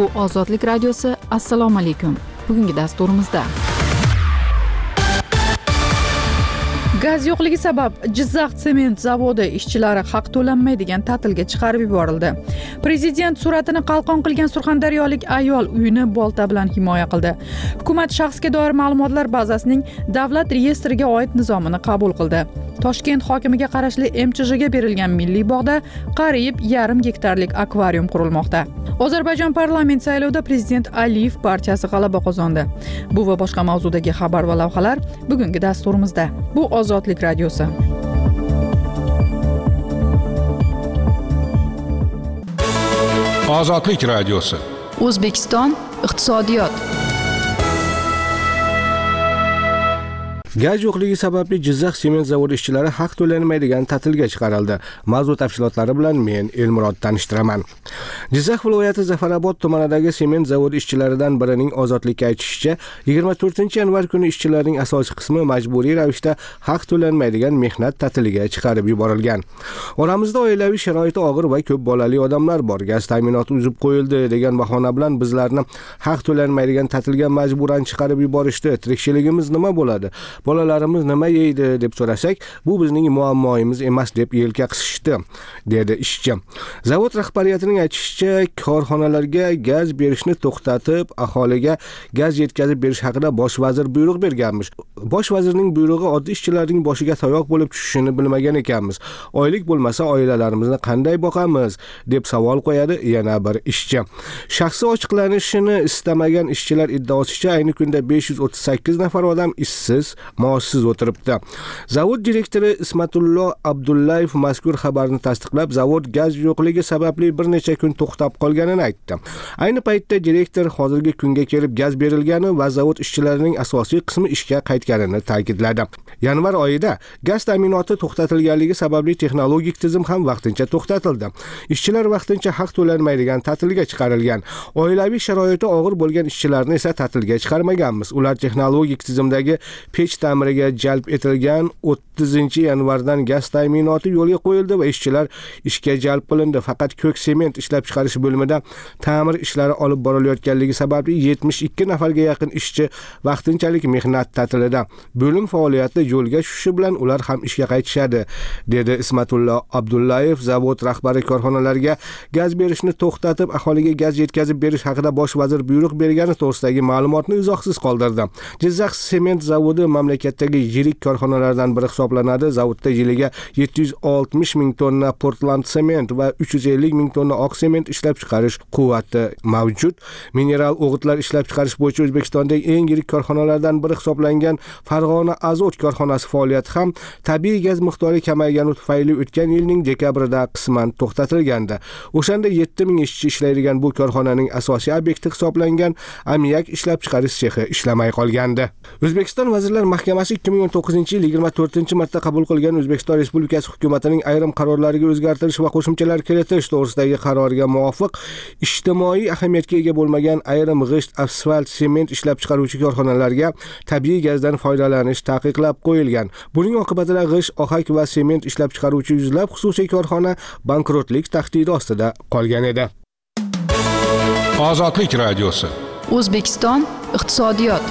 Bu Ozodlik radiosi. Assalomu alaykum. Bugungi dasturimizda gaz yo'qligi sabab Jizzax sement zavodi ishchilari haq to'lanmaydigan ta'tilga chiqarib yuborildi. Prezident suratini qalqon qilgan surxondaryolik ayol uyini bolta bilan himoya qildi. Hukumat shaxsga doir ma'lumotlar bazasining davlat reyestriga oid nizomini qabul qildi. Toshkent hokimiga qarashli MCHga berilgan milliy bog'da qariyb 1,5 gektarlik akvarium qurilmoqda. Ozarbayjon parlament saylovida prezident Aliyev partiyasi g'alaba qozondi. Bu va boshqa mavzudagi xabar va lavhalar bugungi dasturimizda. Bu Ozodlik radiosi. Ozodlik radiosi. O'zbekiston iqtisodiyot. Gaz yo'qligi sababli Jizzax sement zavodi ishchilari haq to'lanmaydigan ta'tilga chiqarildi. Mavzu tafsilotlari bilan men Elmurod tanishtiraman. Jizzax viloyati Zafarobod tumanidagi sement zavodi ishchilaridan birining ozodlikka aytishicha, 24-yanvar kuni ishchilarning asosiy qismi majburiy ravishda haq to'lanmaydigan mehnat ta'tiliga chiqarib yuborilgan. Oramizda oilaviy sharoiti og'ir va ko'p bolali odamlar bor. Gaz ta'minoti uzib qo'yildi degan bahona bilan bizlarni haq to'lanmaydigan ta'tilga majburan chiqarib yuborishdi. Tirikchiligimiz nima bo'ladi? Bolalarimiz nima yeydi deb so'rasak, bu bizning muammoimiz emas deb yelka qisishdi, dedi ishchi. Zavod rahbariyatining aytishicha, korxonalarga gaz berishni to'xtatib, aholiga gaz yetkazib berish haqida bosh vazir buyruq berganmish. Bosh vazirning buyrug'i oddiy ishchilarning boshiga tayoq bo'lib tushishini bilmagan ekanmiz. Oylik bo'lmasa oilalarimizni qanday boqamiz deb savol qo'yadi yana bir ishchi. Shaxsi ochiqlanishini istamagan ishchilar iddaosicha ayni kunda 538 nafar odam ishsiz, maoshsiz o'tiribdi. Zavod direktori Ismatullo Abdullayev mazkur xabarni tasdiqlab, zavod gaz yo'qligi sababli bir necha kun to'xtab qolganini aytdi. Ayni paytda direktor hozirgi kunga kelib gaz berilgani va zavod ishchilarining asosiy qismi ishga qaytganini ta'kidladi. Yanvar oyida gaz ta'minoti to'xtatilganligi sababli texnologik tizim ham vaqtincha to'xtatildi. Ishchilar vaqtincha haq to'lanmaydigan ta'tilga chiqarilgan. Oilaviy sharoiti og'ir bo'lgan ishchilarni esa ta'tilga chiqarmaganmiz. Ular texnologik tizimdagi pech ta'miriga jalb etilgan. 30-yanvardan gaz ta'minoti yo'lga qo'yildi va ishchilar ishga jalb qilindi. Faqat ko'k sement ishlab chiqarish bo'limida ta'mir ishlari olib borilayotganligi sababli 72 nafarga yaqin ishchi vaqtinchalik mehnat ta'tilida. Bo'lim faoliyati yo'lga tushishi bilan ular ham ishga qaytishadi, dedi Ismatullo Abdullayev. Zavod rahbari korxonalarga gaz berishni to'xtatib, aholiga gaz yetkazib berish haqida bosh vazir buyruq bergani to'g'risidagi ma'lumotni izohsiz qoldirdi. Jizzax sement zavodi mamlakatdagi yirik korxonalardan biri hisoblanadi. Zavodda yiliga 760 ming tonna Portland sement va 350 ming tonna oq sement ishlab chiqarish quvvati mavjud. Mineral o'g'itlar ishlab chiqarish bo'yicha O'zbekistondagi eng yirik korxonalardan biri hisoblangan Farg'ona azot korxonasi faoliyati ham tabiiy gaz miqdori kamaygani tufayli o'tgan yilning dekabrida qisman to'xtatilgandi. O'shanda 7 ming ishchi ishlaydigan bu korxonaning asosiy obyekti hisoblangan ammiak ishlab chiqarish sexi ishlamay qolgandi. O'zbekiston Vazirlar Mahkamasi 2019-yil 24-marta qabul qilgan O'zbekiston Respublikasi hukumatining ayrim qarorlariga o'zgartirish va qo'shimchalar kiritish to'g'risidagi qaroriga muvofiq ijtimoiy ahamiyatga ega bo'lmagan ayrim g'isht, asfalt, sement ishlab chiqaruvchi korxonalarga tabiiy gazdan foydalanish taqiqlab qo'yilgan. Buning oqibatida g'isht, ohak va sement ishlab chiqaruvchi yuzlab xususiy korxona bankrotlik tahdidi ostida qolgan edi. Ozodlik radiosi. O'zbekiston iqtisodiyot.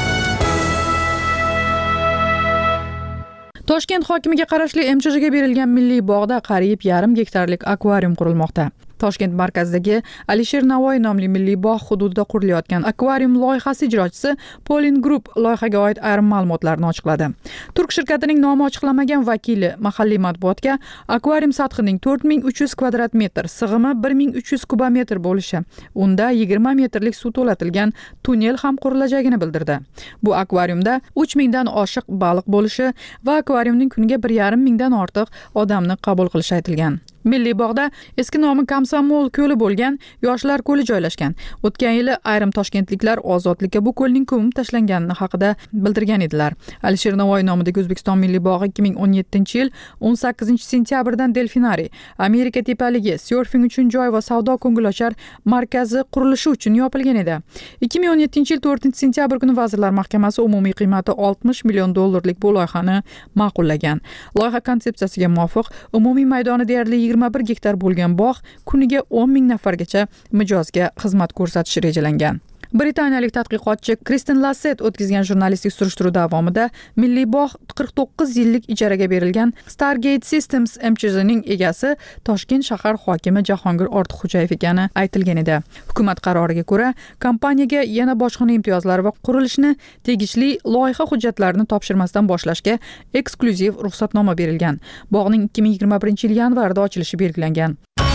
Toshkent hokimiga qarashli MCHga berilgan milliy bog'da qariyb 1,5 gektarlik akvarium qurilmoqda. Toshkent markazidagi Alisher Navoiy nomli milliy bog' hududida qurilayotgan akvarium loyihasi ijrochisi Polin Group loyihaga oid ayrim ma'lumotlarni ochiqladi. Turk shirkatining nomi ochiqlanmagan vakili mahalliy matbuotga akvarium sathining 4300 kvadrat metr, sig'imi 1300 kubometr bo'lishi, unda 20 metrlik suv to'latilgan tunnel ham qurilajagini bildirdi. Bu akvariumda 3000 dan oshiq baliq bo'lishi va akvariumning kuniga 1,5 mingdan ortiq odamni qabul qilishi aytilgan. Milliy bog'da eski nomi Komsomol ko'li bo'lgan Yoshlar ko'li joylashgan. O'tgan yili ayrim toshkentliklar ozodlikka bu ko'lning ko'mib tashlangani haqida bildirgan edilar. Alisher Navoiy nomidagi O'zbekiston milliy bog'i 2017-yil 18-sentyabrdan delfinariy, Amerika tepaligi, surfing uchun joy va savdo ko'ngilochar markazi qurilishi uchun yopilgan edi. 2017-yil 4-sentyabr kuni Vazirlar Mahkamasi umumiy qiymati $60 million bu loyihani ma'qullagan. Loyiha konsepsiyasiga muvofiq umumiy maydoni deyarli 21 gektar bo'lgan bog' kuniga 10 ming nafargacha mijozga xizmat ko'rsatishi rejalangan. Britaniyalik tadqiqotchi Kristen Lasset o'tkazgan jurnalistik surishtiruv davomida milliy bog' 49 yillik ijaraga berilgan Stargate Systems MCH'ning egasi Toshkent shahar hokimi Jahongir Ortiqxo'jayev ekani aytilgan edi. Hukumat qaroriga ko'ra, kompaniyaga yana bojxona imtiyozlari va qurilishni tegishli loyiha hujjatlarini topshirmasdan boshlashga eksklyuziv ruxsatnoma berilgan. Bog'ning 2021 yil yanvarida ochilishi belgilangan.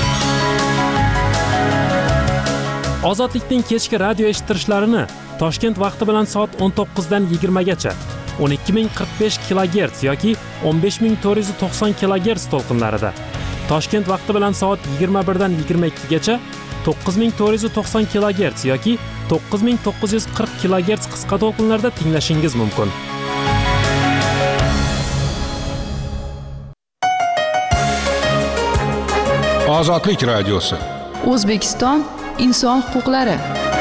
Ozodlikning kechki radio eshittirishlarini Toshkent vaqti bilan soat 19 dan 20 gacha 12045 kHz yoki 15490 kHz to'lqinlarida, Toshkent vaqti bilan soat 21 dan 22 gacha 9490 kHz yoki 9940 kHz qisqa to'lqinlarda tinglashingiz mumkin. Ozodlik radiosi. O'zbekiston inson huquqlari.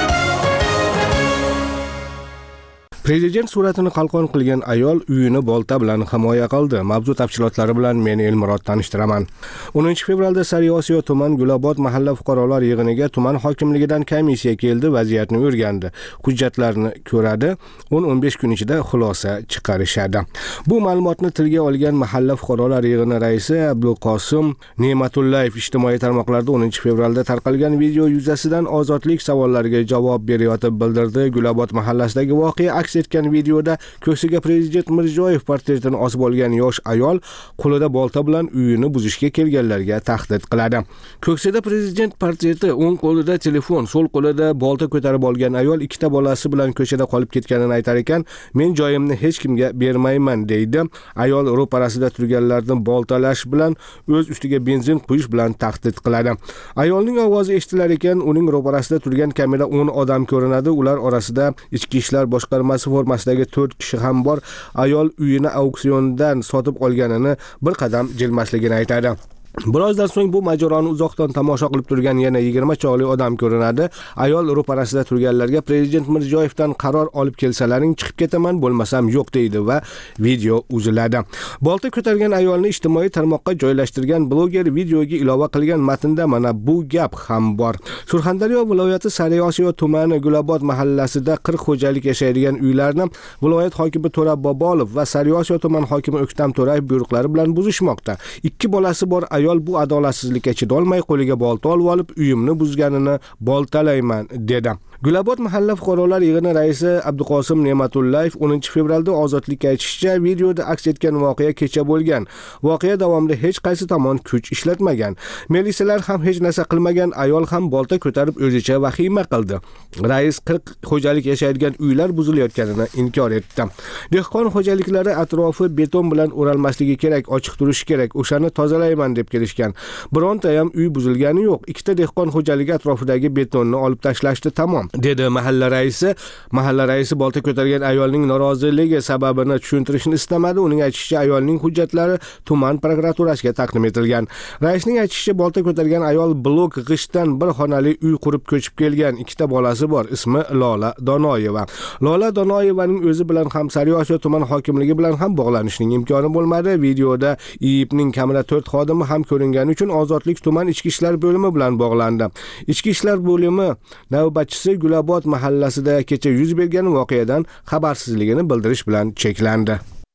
Prezident suratini qalqon qilgan ayol uyini bolta bilan himoya qildi. Mavzu tafsilotlari bilan men Elmurod tanishtiraman. 10 fevralda Sariosiyo tuman Gulobod mahalla fuqarolar yig'iniga tuman hokimligidan komissiya keldi, vaziyatni o'rgandi. Hujjatlarni ko'radi, 10-15 kun ichida xulosa chiqarishadi. Bu ma'lumotni tilga olgan mahalla fuqarolar yig'ini raisi Abduqosim Ne'matullayev ijtimoiy tarmoqlarda 10 fevralda tarqalgan video yuzasidan ozodlik savollariga javob berayotib bildirdi. Gulobod mahallasidagi voqea aks etgan videoda ko'ksiga prezident Mirziyoyev portretini osib olgan yosh ayol qo'lida bolta bilan uyini buzishga kelganlarga tahdid qiladi. Ko'ksida prezident portreti, o'ng qo'lida telefon, so'l qo'lida bolta ko'tarib olgan ayol ikkita bolasi bilan ko'chada qolib ketganini aytar ekan, men joyimni hech kimga bermayman deydi. Ayol ro'parasida turganlarni boltalash bilan o'z ustiga benzin quyish bilan tahdid qiladi. Ayolning ovozi eshitilar ekan, uning ro'parasida turgan kamera 10 odam ko'rinadi. Ular orasida ichki ishlar boshqarmasi formasidagi 4 kishi ham bor. Ayol uyini auksiondan sotib olganini bir qadam jilmasligini aytadi. Birozdan so'ng bu mojaroni uzoqdan tomosha qilib turgan yana 20 chog'li odam ko'rinadi. Ayol ro'parasida turganlarga prezident Mirziyoyevdan qaror olib kelsalaring chiqib ketaman, bo'lmasam yo'q deydi va video uziladi. Bolta ko'targan ayolni ijtimoiy tarmoqqa joylashtirgan bloger videoga ilova qilgan matnda mana bu gap ham bor. Surxondaryo viloyati Sariosiyo tumani Gulobod mahallasida 40 xo'jalik yashaydigan uylarni viloyat hokimi To'ra Bobolov va Sariosiyo tuman hokimi O'ktam To'rayev buyruqlari bilan buzishmoqda. 2 bolasi bor ayol bu adolatsizlikka chidolmay qo'liga bolta olib uyimni buzganini boltalayman dedi. Gulobod mahalla fuqarolar yig'ini raisi Abduqosim Ne'matullayev 10 fevralda ozodlikka aytishicha, videoda aks etgan voqea kecha bo'lgan. Voqea davomida hech qaysi tomon kuch ishlatmagan. Militsiyalar ham hech narsa qilmagan, ayol ham bolta ko'tarib o'zicha vahima qildi. Rais 40 xo'jalik yashaydigan uylar buzilayotganini inkor etdi. Dehqon xo'jaliklari atrofi beton bilan o'ralmasligi kerak, ochiq turishi kerak, o'shani tozalayman deb kelishgan. Bironta ham uy buzilgani yo'q. Ikkita dehqon xo'jaligi atrofidagi betonni olib tashlashdi, tamom, dedi mahalla raisi. Mahalla raisi bolta ko'targan ayolning noroziligi sababini tushuntirishni istamadi. Uning aytishicha, ayolning hujjatlari tuman prokuraturasiga taqdim etilgan. Raisning aytishicha, bolta ko'targan ayol blok g'ishtdan bir xonali uy qurib ko'chib kelgan. Ikkita bolasi bor, ismi Lola Donoyeva. Lola Donoyevaning o'zi bilan ham Sariosiyo tuman hokimligi bilan ham bog'lanishning imkoni bo'lmadi. Videoda IIBning kamera 4 xodimi ham ko'ringani uchun Ozodlik tuman ichki ishlar bo'limi bilan bog'landi. Ichki ishlar bo'limi navbatchisi Gulobod mahallasida kecha yuz bergan voqeadan xabarsizligini bildirish bilan cheklandi.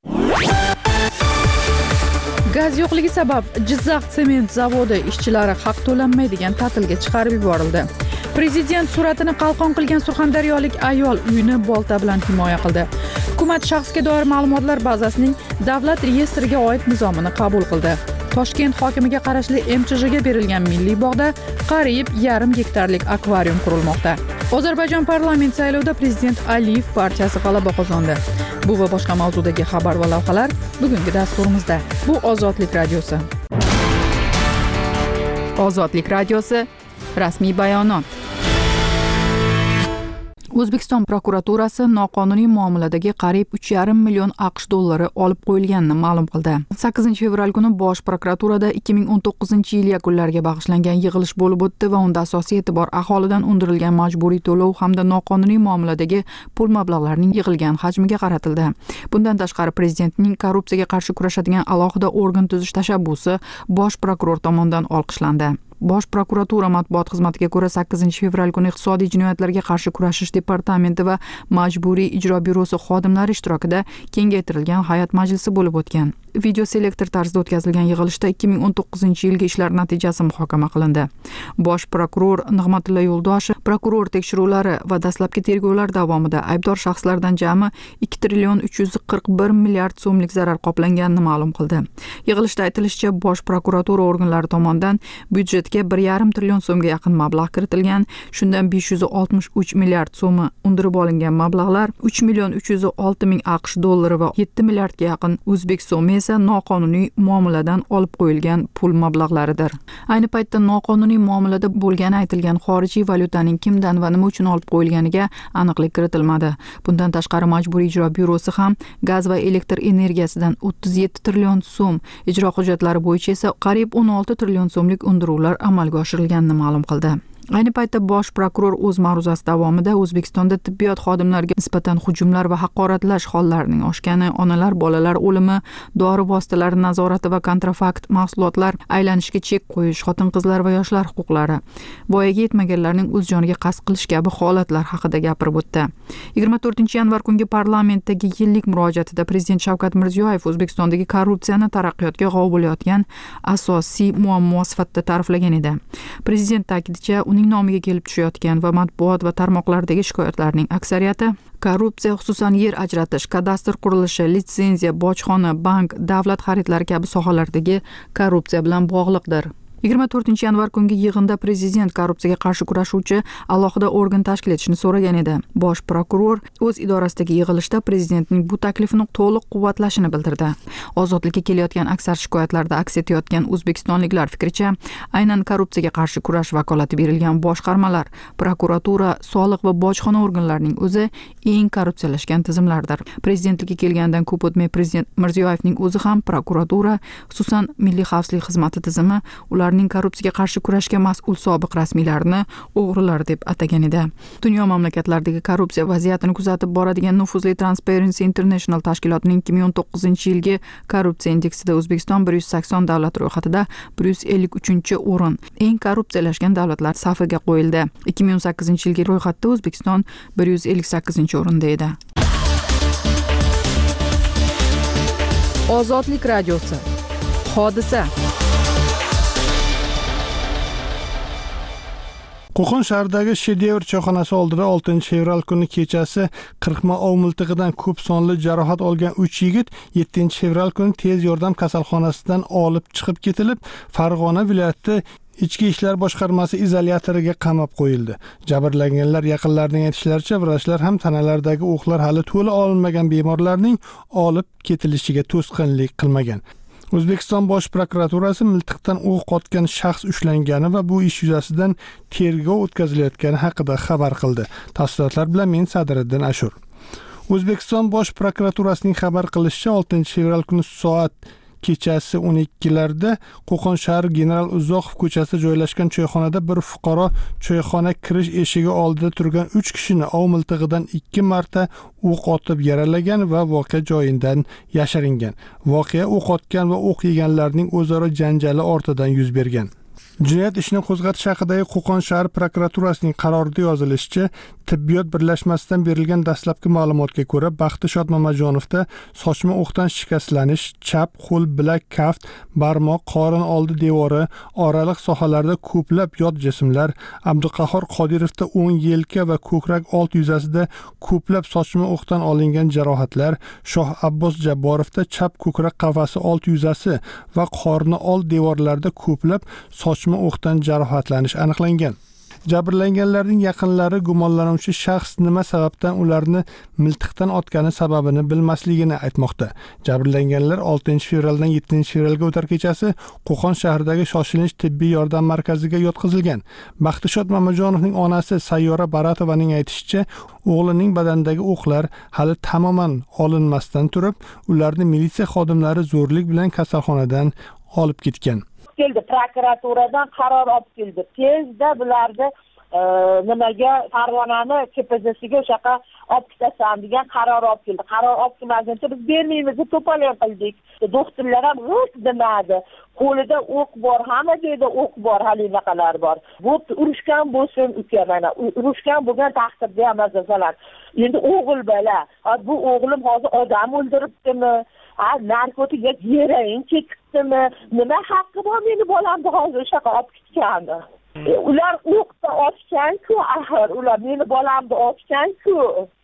Gaz yo'qligi sabab Jizzax sement zavodi ishchilari haq to'lanmaydigan ta'tilga chiqarib yuborildi. Prezident suratini qalqon qilgan surxondaryolik ayol uyini bolta bilan himoya qildi. Hukumat shaxsga doir ma'lumotlar bazasining davlat reyestriga oid nizomini qabul qildi. Toshkent hokimiga qarashli MCH'ga berilgan milliy bog'da qariyb 0,5 gektarlik akvarium qurilmoqda. Ozarbayjon parlament saylovida prezident Aliyev partiyasi g'alaba qozondi. Bu va boshqa mavzudagi xabar va lavhalar bugungi dasturimizda. Bu Ozodlik radiosi. Ozodlik radiosi rasmiy bayonot. O'zbekiston prokuraturasi noqonuniy muomaladagi qariyb 3,5 million AQSh dollari olib qo'yilganini ma'lum qildi. 8 fevral kuni Bosh prokuraturada 2019-yil yakunlariga bag'ishlangan yig'ilish bo'lib o'tdi va unda asosiy e'tibor aholidan undirilgan majburiy to'lov hamda noqonuniy muomaladagi pul mablag'larining yig'ilgan hajmiga qaratildi. Bundan tashqari prezidentning korrupsiyaga qarshi kurashadigan alohida organ tuzish tashabbusi Bosh prokuror tomonidan olqishlandi. Bosh prokuratura matbuot xizmatiga ko'ra 8 fevral kuni iqtisodiy jinoyatlarga qarshi kurashish departamenti va majburiy ijro byurosi xodimlari ishtirokida kengaytirilgan hay'at majlisi bo'lib o'tgan. Video selektor tarzida o'tkazilgan yig'ilishda 2019-yilgi ishlar natijasi muhokama qilindi. Bosh prokuror Nig'matilla Yo'ldoshev prokuror tekshiruvlari va dastlabki tergovlar davomida aybdor shaxslardan jami 2 trillion 341 milliard so'mlik zarar qoplanganini ma'lum qildi. Yig'ilishda aytilishicha, Bosh prokuratura organlari tomonidan byudjetga 1,5 trillion so'mga yaqin mablag' kiritilgan. Shundan 563 milliard so'mi undirib olingan mablag'lar 3 million 306 ming AQSh dollari va 7 milliardga yaqin o'zbek so'mi noqonuniy muomaladan olib qo'yilgan pul mablag'laridir. Ayni paytda noqonuniy muomalada bo'lgani aytilgan xorijiy valyutaning kimdan va nima uchun olib qo'yilganiga aniqlik kiritilmadi. Bundan tashqari majburiy ijro byurosi ham gaz va elektr energiyasidan 37 trillion so'm, ijro hujjatlari bo'yicha esa qariyb 16 trillion so'mlik undiruvlar amalga oshirilganini ma'lum qildi. Ayni paytda Bosh prokuror o'z ma'ruzasi davomida O'zbekistonda tibbiyot xodimlariga nisbatan hujumlar va haqoratlash hollarining oshgani, onalar, bolalar o'limi, dori vositalari nazorati va kontrafakt mahsulotlar aylanishiga chek qo'yish, xotin-qizlar va yoshlar huquqlari, voyaga yetmaganlarning o'z joniga qasd qilish kabi holatlar haqida gapirib o'tdi. 24-yanvar kungi parlamentdagi yillik murojaatida Prezident Shavkat Mirziyoyev O'zbekistondagi korrupsiyani taraqqiyotga g'ov bo'layotgan asosiy muammo sifatida ta'riflagan edi. Prezident ta'kidlashicha, uning nomiga kelib tushayotgan va matbuot va tarmoqlardagi shikoyatlarning aksariyati korrupsiya, xususan yer ajratish, kadastr qurilishi, litsenziya, bojxona, bank, davlat xaridlari kabi sohalardagi korrupsiya bilan bog'liqdir. 24-yanvar kungi yig'inda Prezident korrupsiyaga qarshi kurashuvchi alohida organ tashkil etishni so'ragan edi. Bosh prokuror o'z idorasidagi yig'ilishda prezidentning bu taklifini to'liq quvvatlashini bildirdi. Ozodlikka kelayotgan aksar shikoyatlarda aks etayotgan o'zbekistonliklar fikricha, aynan korrupsiyaga qarshi kurash vakolati berilgan boshqarmalar, prokuratura, soliq va bojxona organlarining o'zi eng korrupsiyalashgan tizimlardir. Prezidentlikka kelgandan ko'p o'tmay Prezident Mirziyoyevning o'zi ham prokuratura, xususan Milliy xavfsizlik xizmati tizimi ularning korrupsiyaga qarshi kurashga mas'ul sobiq rasmiylarni o'g'rilar deb atagan edi. Dunyo mamlakatlaridagi korrupsiya vaziyatini kuzatib boradigan nufuzli Transparency International tashkilotining 2019-yilgi korrupsiya indeksida O'zbekiston 180 davlat ro'yxatida 153-o'rin, eng korrupsiyalashgan davlatlar safiga qo'yildi. 2018-yilgi ro'yxatda O'zbekiston 158-o'rinda edi. Ozodlik radiosi. Hodisa. Qo'qon shahridagi Shedevr choyxonasi oldida 6 fevral kuni kechasi 40 ov miltig'idan ko'p sonli jarohat olgan 3 yigit 7 fevral kuni tez yordam kasalxonasidan olib chiqib ketilib, Farg'ona viloyati Ichki ishlar boshqarmasi izolyatoriga qamab qo'yildi. Jabrlanganlar yaqinlarining aytishlaricha, vrachlar ham tanalaridagi o'qlar hali to'la olinmagan bemorlarning olib ketilishiga to'sqinlik qilmagan. O'zbekiston Bosh prokuraturasi miltiqdan o'q otgan shaxs ushlangani va bu ish yuzasidan tergov o'tkazilayotgani haqida xabar qildi. Tafsilotlar bilan men Sadriddin Ashur. O'zbekiston Bosh prokuraturasining xabar qilishicha, 6 fevral kuni soat kechasi 12larda Qo'qon shahri General Uzoqov ko'chasida joylashgan choyxonada bir fuqaro choyxona kirish eshigi oldida turgan 3 kishini ov miltig'idan 2 marta o'q otib yaralagan va voqea joyidan yashiringan. Voqea o'q otgan va o'q yeganlarning o'zaro janjali ortidan yuz bergan. Jinoyat ishini qo'zg'atish haqidagi Qo'qon shahar prokuraturasining qarorida yozilishicha, tibbiyot birlashmasidan berilgan dastlabki ma'lumotga ko'ra, Baxti Shodmamajonovda sochma o'qdan shikastlanish, chap qo'l, bilak, kaft, barmoq, qorin oldi devori, oraliq sohalarda ko'plab yot jismlar, Abduqahhor Qodirovda o'ng yelka va ko'krak old yuzasida ko'plab sochma o'qdan olingan jarohatlar, Shoh Abbos Jabborovda chap ko'krak qafasi old yuzasi va qorni old devorlarida ko'plab sochma o'qdan jarohatlanish aniqlangan. Jabrlanganlarning yaqinlari gumonlanuvchi shaxs nima sababdan ularni miltiqdan otgani sababini bilmasligini aytmoqda. Jabrlanganlar 6-fevraldan 7-fevralga o'tar kechasi Qo'qon shahridagi shoshilinch tibbiy yordam markaziga yotqizilgan. Baxtishod Mamajonovning onasi Sayyora Baratovaning aytishicha, o'g'lining badanidagi o'qlar hali tamoman olinmasdan turib, ularni militsiya xodimlari zo'rlik bilan kasalxonadan olib ketgan. Keldi, prokuraturadan qaror olib keldi. Tezda bularni nimaga Farg'onani KPZsiga o'shaqa olib ketasan degan qaror olib keldi. Qaror olib kelmaguncha biz bermaymiz deb to'polon qildik. Doktorlar ham g'ut demadi. Qo'lida o'q bor, hamma joyda o'q bor, halinaqalar bor. Bu urushgan bo'lsin uka, mana urushgan bo'lgan taqdirda ham masalan. Endi o'g'il bola, bu o'g'lim hozir odam o'ldiribdimi? Narkotik heroin chekibdimi? Nima haqqi bor meni bolamni hozir o'shaqa olib ketgani? Ular o'qda otgan-ku, axir ular meni bolamni otgan-ku.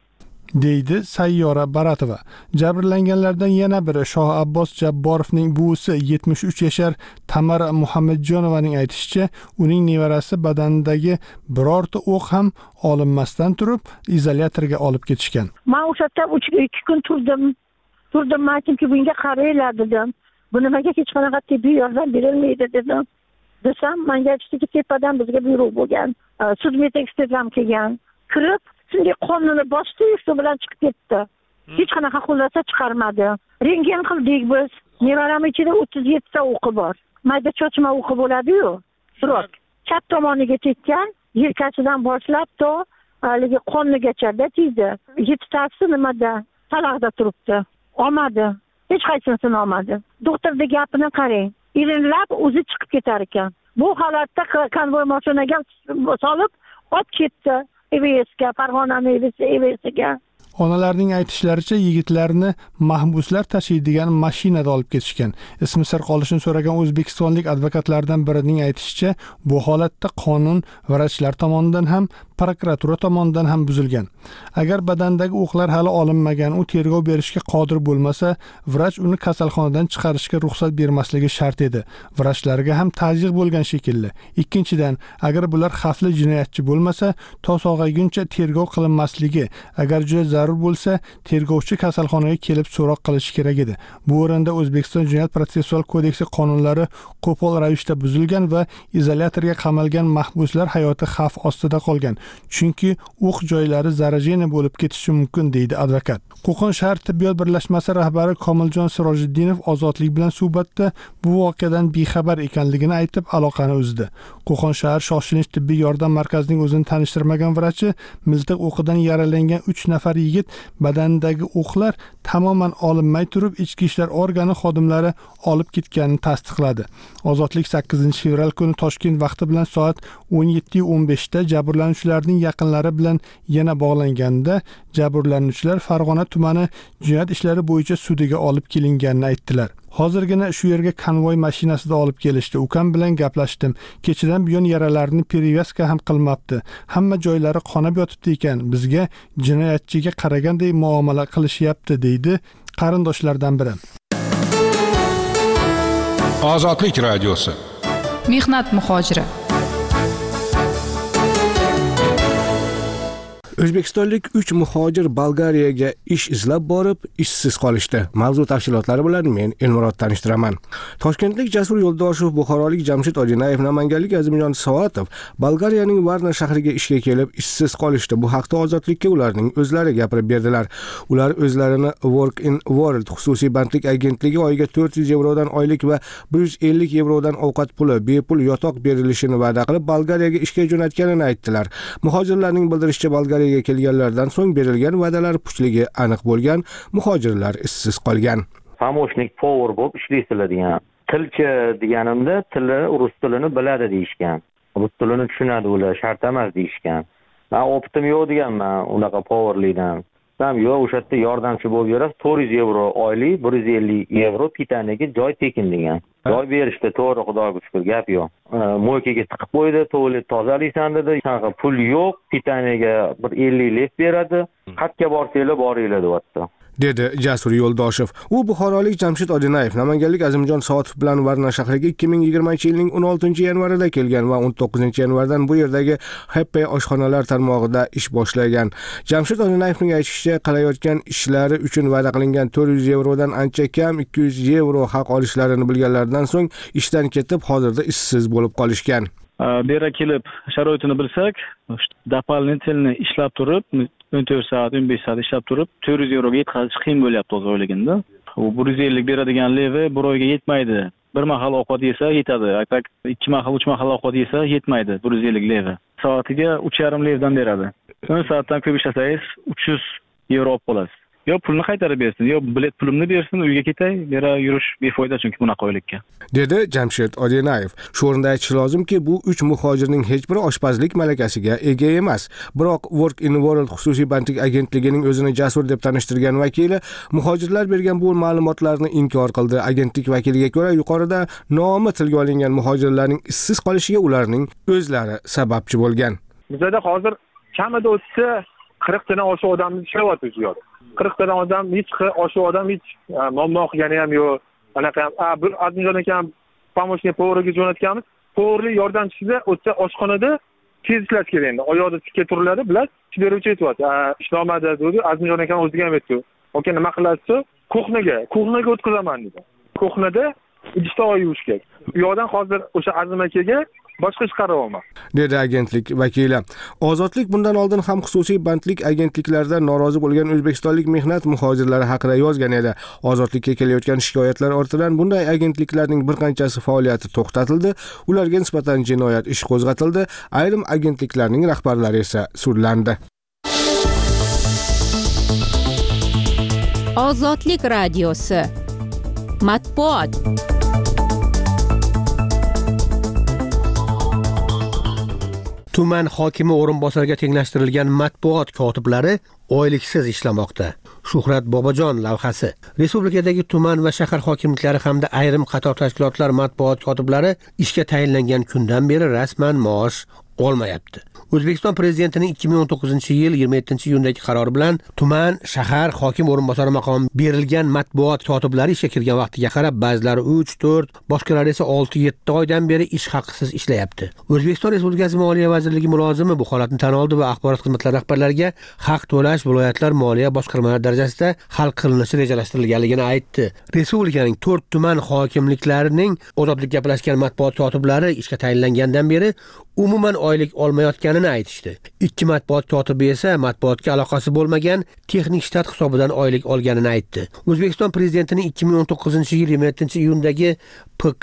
deydi Sayyora Baratova. Jabrlanganlardan yana biri Shoh Abbos Jabborovning buvisi 73 yashar Tamara Muhammadjonovaning aytishicha, uning nevarasi badanidagi birorta o'q ham olinmasdan turib, izolyatorga olib ketishgan. Men o'sha yerda 2 kun turdim, aytdimki, bunga qaranglar dedim. Bu nimaga hech qanaqa tibbiy yordam berilmaydi dedim. Desam, menga aytishdiki, tepadan bizga buyruq bo'lgan. Sudmetekspertlar kelgan. Kirib, shunday qonuni bosdi, shu bilan chiqib ketdi. Hech qanaqa xulosa chiqarmadi. Rentgen qildik biz. Nevaram ichida 37 ta o'qi bor. Mayda cho'chma o'qi bo'ladi-yu. Biroq chap tomoniga tekkan, yelkasidan boshlab to haligi qonnigacha tegdi. 7 tasi nimada? Talaqda turibdi. Olmadi. Hech qaysini olmadi. Doktorning gapini qarang. Ilinlab o'zi chiqib ketar ekan. Bu holatda konvoy mashinaga solib olib ketdi. EVSga, Farg'onani EVSga. Onalarning aytishlaricha, yigitlarni mahbuslar tashiydigan mashinada olib ketishgan. Ismi sir qolishini so'ragan o'zbekistonlik advokatlardan birining aytishicha, bu holatda qonun vrachlar tomonidan ham, prokuratura tomonidan ham buzilgan. Agar badandagi o'qlar hali olinmagan, u tergov berishga qodir bo'lmasa, vrach uni kasalxonadan chiqarishga ruxsat bermasligi shart edi. Vrachlarga ham tazyiq bo'lgan shekilli. Ikkinchidan, agar bular xavfli jinoyatchi bo'lmasa, to sog'ayguncha tergov qilinmasligi, agar juda zarur bo'lsa, tergovchi kasalxonaga kelib so'roq qilishi kerak edi. Bu o'rinda O'zbekiston Jinoyat protsessual kodeksi qonunlari qo'pol ravishda buzilgan va izolyatorga qamalgan mahbuslar hayoti xavf ostida qolgan. Chunki o'q joylari zarajena bo'lib ketishi mumkin, deydi advokat. Qo'qon shahar tibbiyot birlashmasi rahbari Komiljon Sirojiddinov Ozodlik bilan suhbatda bu voqeadan bexabar ekanligini aytib, aloqani uzdi. Qo'qon shahar shoshilinch tibbiy yordam markazining o'zini tanishtirmagan vrachi miltiq o'qidan yaralangan 3 nafar yigit badanidagi o'qlar tamoman olinmay turib, ichki ishlar organi xodimlari olib ketganini tasdiqladi. Ozodlik 8-fevral kuni Toshkent vaqti bilan soat 17:15 da jabrlanuvchilarning yaqinlari bilan yana bog'langanda, jabrlanuvchilar Farg'ona tumani jinoyat ishlari bo'yicha sudiga olib kelinganini aytdilar. Hozirgina shu yerga konvoy mashinasida olib kelishdi. Ukam bilan gaplashdim. Kechadan buyon yaralarni perevyaska ham qilmabdi. Hamma joylari qonab yotibdi ekan. Bizga jinoyatchiga qaraganday muomala qilishyapti, deydi qarindoshlardan biri. Ozodlik radiosi. Mehnat muhojiri. O'zbekistonlik 3 muhojir Bolgariyaga ish izlab borib, ishsiz qolishdi. Mavzu tafsilotlari bilan men Elmurod tanishtiraman. Toshkentlik Jasur Yo'ldoshev, buxorolik Jamshid Odinayev, namanganlik Azimjon Soatov Bolgariyaning Varna shahriga ishga kelib ishsiz qolishdi. Bu haqda Ozodlikka ularning o'zlari gapirib berdilar. Ular o'zlarini Work in World xususiy bandlik agentligi oyiga 400 yevrodan oylik va 150 yevrodan ovqat puli, bepul yotoq berilishini va'da qilib Bolgariyaga ishga jo'natganini aytdilar. Muhojirlarning bildirishicha, Bolgariyaga kelganlardan so'ng berilgan va'dalar puchligi aniq bo'lgan, muhojirlar ishsiz qolgan. Pomochnik power bo'lib ishlaysilar degan. Tilchi deganimda tili rus tilini biladi deyishgan. Rus tilini tushunadi ular, shart emas deyishgan. Men opitim yo'q deganman unaqa powerlikdan. Ham yo'q, o'sha yerda yordamchi bo'lib yurasiz, 400 yevro oylik, 150 yevro pitaniyaga joy tekin degan. Joy berishdi, to'g'ri, Xudoga shukr, gap yo'q. mo'ykaga tiqib qo'ydi, tualet tozalaysan dedi. Sanaqa pul yo'q, pitaniyaga bir 50 lek beradi. Qayerga borsanglar boringlar deyapti. dedi Jasur Yo'ldoshev. U buxorolik Jamshid Odinayev namanganlik Azimjon Soatov bilan Varna shahriga 2020-yilning 16-yanvarida kelgan va 19-yanvardan bu yerdagi Happy oshxonalar tarmog'ida ish boshlagan. Jamshid Odinayevning aytishicha, qilayotgan ishlari uchun va'da qilingan 400 yevrodan ancha kam 200 yevro haq olishlarini bilganlaridan so'ng ishdan ketib, hozirda ishsiz bo'lib qolishgan. Bu yerga kelib sharoitini bilsak, doполнительный ishlab turib 14 soat, 15 soat ishlab turib 400 yevroga yetkazish qiyin bo'lyapti o'zi o'ylaganida. U 150 beradigan levi bir oyga yetmaydi. Bir mahal ovqat yesa yetadi. Aytak 2 mahal, 3 mahal ovqat yesa yetmaydi 150 levi. Soatiga 3,5 levdan beradi. 10 soatdan ko'p ishlasangiz 300 yevro olib qolasiz. Yo pulni qaytarib bersin, yo bilet pulimni bersin, uyga ketay, bera yurish befoyda chunki bunaqa oylikka. dedi Jamshid Odinayev. Shu o'rinda aytish lozimki, bu 3 muhojirning hech biri oshpazlik malakasiga ega emas. Biroq Work in World xususiy bandlik agentligining o'zini Jasur deb tanishtirgan vakili muhojirlar bergan bu ma'lumotlarni inkor qildi. Agentlik vakiliga ko'ra, yuqorida nomi tilga olingan muhojirlarning ishsiz qolishiga ularning o'zlari sababchi bo'lgan. Bizda hozir kamida o'tsa 40 tadan oshiq odamni ishlayapti shu yerda. 40 tadan odam oshiq odam muammo qilgani ham yo'q. Anaqa bir Azimjon akam помощник поварga jo'natganmiz. Поварlik yordamchisida o'tsa oshxonada tez ishlash kerak endi. Oyoqda tikka turiladi, bilasiz, ish beruvchi aytyapti. Ishlamadi dedi. Azimjon akam o'ziga ham aytdi. Aka nima qilasiz? Kuxnaga o'tkazaman dedi. Kuxnada idishda yuvish kerak. Bu yoqdan hozir o'sha Azim akaga boshqa ish qarayapman, dedi agentlik vakili. Ozodlik bundan oldin ham xususiy bandlik agentliklarida norozi bo'lgan o'zbekistonlik mehnat muhojirlari haqida yozgan edi. Ozodlikka kelayotgan shikoyatlar ortidan bunday agentliklarning bir qanchasi faoliyati to'xtatildi, ularga nisbatan jinoyat ishi qo'zg'atildi, ayrim agentliklarning rahbarlari esa sudlandi. Ozodlik radiosi matbuot. Tuman hokimi o'rinbosariga tenglashtirilgan matbuot kotiblari oyliksiz ishlamoqda. Shuhrat Bobojon lavhasi. Respublikadagi tuman va shahar hokimliklari hamda ayrim qator tashkilotlar matbuot kotiblari ishga tayinlangan kundan beri rasman maosh olmayapti. O'zbekiston prezidentining 2019-yil 27-iyundagi qarori bilan tuman, shahar hokim o'rinbosari maqomi berilgan matbuot kotiblari ishga kirgan vaqtiga qarab ba'zilari 3-4, boshqalari esa 6-7 oydan beri ish haqisiz ishlayapti. O'zbekiston Respublikasi Moliya vazirligi mulozimi bu holatni tan oldi va axborot xizmatlari rahbarlariga haq to'lash viloyatlar moliya boshqarmalari darajasida hal qilinishi rejalashtirilganligini aytdi. Respublikaning 4 tuman hokimliklarining ozodlik gaplashgan matbuot kotiblari ishga tayinlangandan beri umuman oylik olmayotganini aytishdi. 2 matbuot kotibi esa matbuotga aloqasi bo'lmagan texnik shtat hisobidan oylik olganini aytdi. O'zbekiston prezidentining 2019-yil 27-iyundagi PK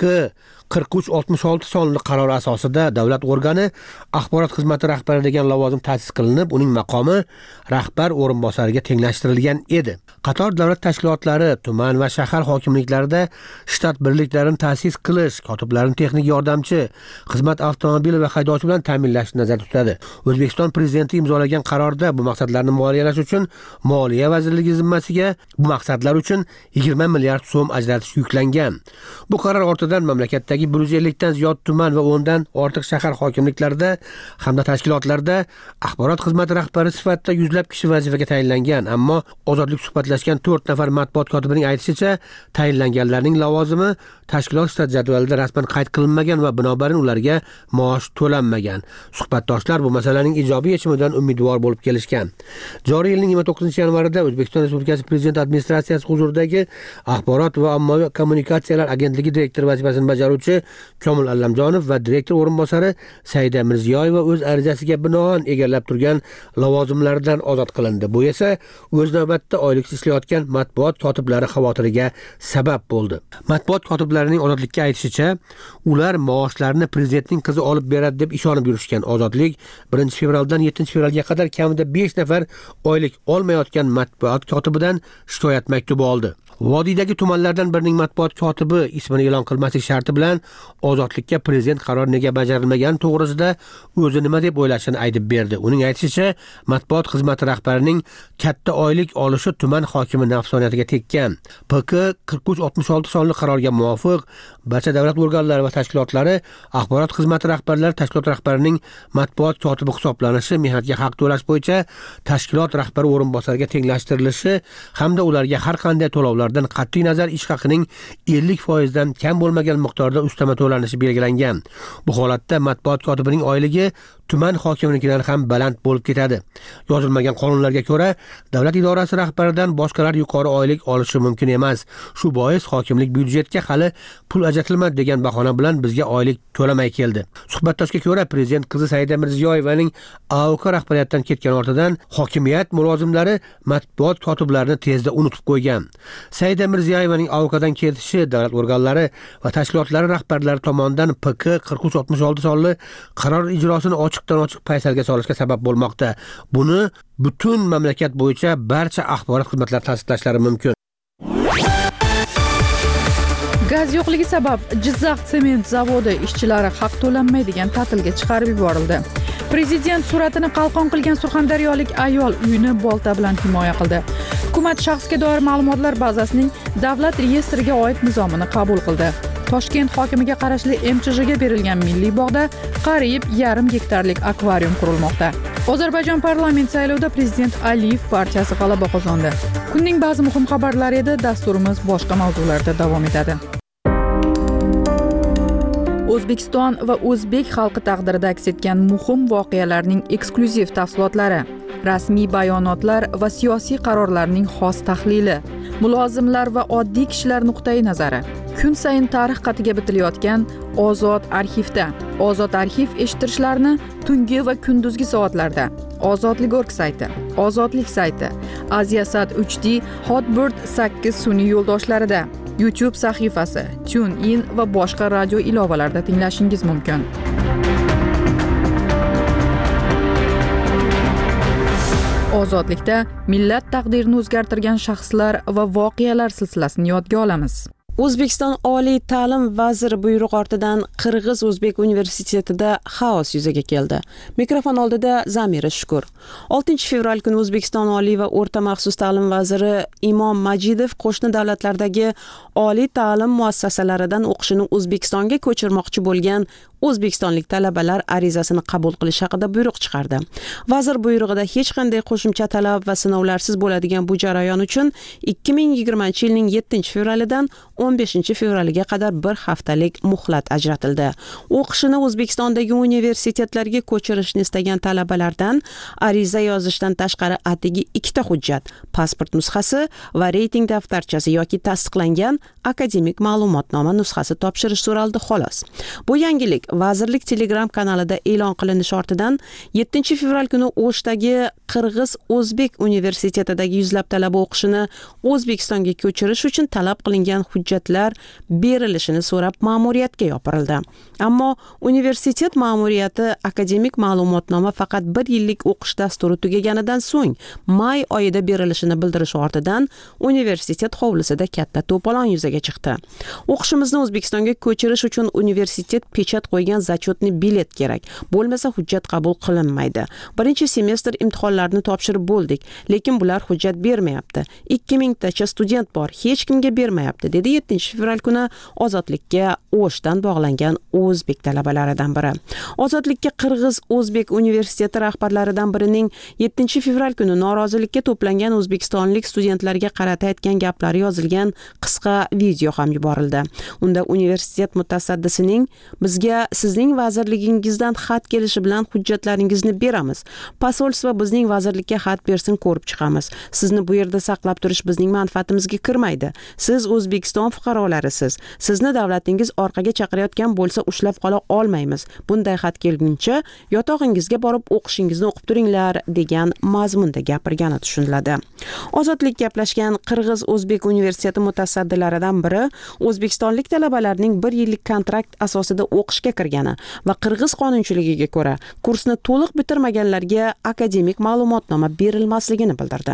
4366 sonli qarori asosida davlat organi axborot xizmati rahbari degan lavozim ta'sis qilinib, uning maqomi rahbar o'rinbosariga tenglashtirilgan edi. Qator davlat tashkilotlari tuman va shahar hokimliklarida shtat birliklarini ta'sis qilish, kotiblarni texnik yordamchi, xizmat avtomobili va haydovchi bilan ta'minlashni nazarda tutadi. O'zbekiston prezidenti imzolagan qarorda bu maqsadlarni moliyalash uchun Moliya vazirligi zimmasiga bu maqsadlar uchun 20 milliard so'm ajratish yuklangan. Bu qaror ortidan mamlakatdagi 150 dan ziyod tuman va 10 dan ortiq shahar hokimliklarida hamda tashkilotlarda axborot xizmati rahbari sifatida yuzlab kishi vazifaga tayinlangan, ammo ozodlik suhbatlashgan 4 nafar matbuot kotibining aytishicha, tayinlanganlarning lavozimi tashkilot shtat jadvalida rasman qayd qilinmagan va binobarin ularga maosh to'lanmagan. Suhbatdoshlar bu masalaning ijobiy yechimidan umidvor bo'lib kelishgan. Joriy yilning 29-yanvarida O'zbekiston Respublikasi Prezident administratsiyasi huzuridagi Axborot va ommaviy kommunikatsiyalar agentligi direktor vazifasini bajaruvchi Komil Allamjonov va direktor o'rinbosari Saida Mirziyoyeva o'z arizasiga binoan egallab turgan lavozimlaridan ozod qilindi. Bu esa o'z navbatida oyliksiz ishlayotgan matbuot kotiblari xavotiriga sabab bo'ldi. Matbuot kotiblarining ozodlikka aytishicha, ular maoshlarini prezidentning qizi olib beradi deb ishonib yurishgan. Ozodlik 1-fevraldan 7-fevralga qadar kamida 5 nafar oylik olmayotgan matbuot kotibidan shikoyat maktubi oldi. Vodiydagi tumanlardan birining matbuot kotibi ismini e'lon qilmaslik sharti bilan ozodlikka prezident qarori nega bajarilmagani to'g'risida o'zi nima deb o'ylashini aytib berdi. Uning aytishicha, matbuot xizmati rahbarining katta oylik olishi tuman hokimi nafsoniyatiga tekkan. PK 4366 sonli qarorga muvofiq barcha davlat organlari va tashkilotlari axborot xizmati rahbarlari tashkilot rahbarining matbuot kotibi hisoblanishi, mehnatga haq to'lash bo'yicha tashkilot rahbari o'rinbosariga tenglashtirilishi hamda ularga har qanday to'lovlardan qat'iy nazar ish haqining 50% dan kam bo'lmagan miqdorda ustama to'lanishi belgilangan. Bu holatda matbuot kotibining oyligi tuman hokimligidan ham baland bo'lib ketadi. Yozilmagan qonunlarga ko'ra, davlat idorasi rahbaridan boshqalar yuqori oylik olishi mumkin emas. Shu bois hokimlik byudjetga hali pul ajratilmadi degan bahona bilan bizga oylik to'lamay keldi. Suhbatdoshga ko'ra, prezident qizi Saida Mirziyoyevaning AOK rahbariyatdan ketgan ortidan hokimiyat mulozimlari matbuot kotiblarini tezda unutib qo'ygan. Saida Mirziyoyevaning AOKdan ketishi davlat organlari va tashkilotlari rahbarlari tomonidan PK 4366 sonli qaror ijrosini ochiqdan ochiq paysalga solishga sabab bo'lmoqda. Buni butun mamlakat bo'yicha barcha axborot xizmatlari tasdiqlashlari mumkin. Gaz yo'qligi sabab Jizzax sement zavodi ishchilari haq to'lanmaydigan ta'tilga chiqarib yuborildi. Prezident suratini qalqon qilgan surxondaryolik ayol uyini bolta bilan himoya qildi. Hukumat shaxsga doir ma'lumotlar bazasining davlat reyestriga oid nizomini qabul qildi. Toshkent hokimiga qarashli MCHga berilgan milliy bog'da qariyb 1,5 gektarlik akvarium qurilmoqda. Ozarbayjon parlament saylovida prezident Aliyev partiyasi g'alaba qozondi. Kunning ba'zi muhim xabarlari edi, dasturimiz boshqa mavzularda davom etadi. O'zbekiston va o'zbek xalqi taqdirida aks etgan muhim voqealarning eksklyuziv tafsilotlari, rasmiy bayonotlar va siyosiy qarorlarning xos tahlili, mulozimlar va oddiy kishilar nuqtai nazari. Kun sayin tarix qatiga bitilayotgan Ozod arxivda. Ozod arxiv eshittirishlarni tungi va kunduzgi soatlarda Ozodlik.org sayti, Ozodlik sayti, Aziasat 3D, Hotbird 8 sun'iy yo'ldoshlarida, YouTube sahifasi, TuneIn va boshqa radio ilovalarida tinglashingiz mumkin. Ozodlikda millat taqdirini o'zgartirgan shaxslar va voqealar silsilasini yodga olamiz. O'zbekiston Oliy ta'lim vaziri buyrug'i ortidan Qirg'iz-O'zbek universitetida xaos yuzaga keldi. Mikrofon oldida Zamira Shukur. 6-fevral kuni O'zbekiston Oliy va o'rta maxsus ta'lim vaziri Imom Majidov qo'shni davlatlardagi oliy ta'lim muassasalaridan o'qishini O'zbekistonga ko'chirmoqchi bo'lgan o'zbekistonlik talabalar arizasini qabul qilish haqida buyruq chiqardi. Vazir buyrug'ida hech qanday qo'shimcha talab va sinovlarsiz bo'ladigan bu jarayon uchun 2020-yilning 7-fevralidan 15-fevraliga qadar bir haftalik muhlat ajratildi. O'qishini O'zbekistondagi universitetlarga ko'chirishni istagan talabalardan ariza yozishdan tashqari atigi 2 hujjat, pasport nusxasi va reyting daftarchasi yoki tasdiqlangan akademik ma'lumotnoma nusxasi topshirish so'raldi xolos. Bu yangilik vazirlik Telegram kanalida e'lon qilinishi ortidan 7-fevral kuni O'shdagi Qirg'iz-O'zbek universitetidagi yuzlab talaba o'qishini O'zbekistonga ko'chirish uchun talab qilingan hujjatlar berilishini so'rab ma'muriyatga yopirildi. Ammo universitet ma'muriyati akademik ma'lumotnoma faqat 1 yillik o'qish dasturi tugaganidan so'ng may oyida berilishini bildirish ortidan universitet hovlisida katta to'polon yuzaga chiqdi. O'qishimizni O'zbekistonga ko'chirish uchun universitet pechat qo'ygan zachotni bilet kerak. Bo'lmasa hujjat qabul qilinmaydi. Birinchi semestr imtihonlarini topshirib bo'ldik, lekin bular hujjat bermayapti. 2000 tacha student bor, hech kimga bermayapti, dedi 7-fevral kuni Ozodlikka O'shdan bog'langan o'zbek talabalaridan biri. Ozodlikka Qirg'iz-O'zbek universiteti rahbarlaridan birining 7-fevral kuni norozilikka to'plangan o'zbekistonlik studentlarga qarata aytgan gaplari yozilgan qisqa video ham yuborildi. Unda universitet mutasaddisining bizga sizning vazirligingizdan xat kelishi bilan hujjatlaringizni beramiz. Posolstvo bizning vazirlikka xat bersin, ko'rib chiqamiz. Sizni bu yerda saqlab turish bizning manfaatimizga kirmaydi. Siz O'zbekiston fuqarolarisiz. Sizni davlatingiz orqaga chaqirayotgan bo'lsa ushlab qola olmaymiz. Bunday xat kelguncha yotog'ingizga borib o'qishingizni o'qib turinglar degan mazmunda gapirgani tushuniladi. Ozodlik gaplashgan Qirg'iz-O'zbek universiteti mutasaddilaridan biri o'zbekistonlik talabalarning 1 yillik kontrakt asosida o'qishga kirgani va qirg'iz qonunchiligiga ko'ra kursni to'liq bitirmaganlarga akademik ma'lumotnoma berilmasligini bildirdi.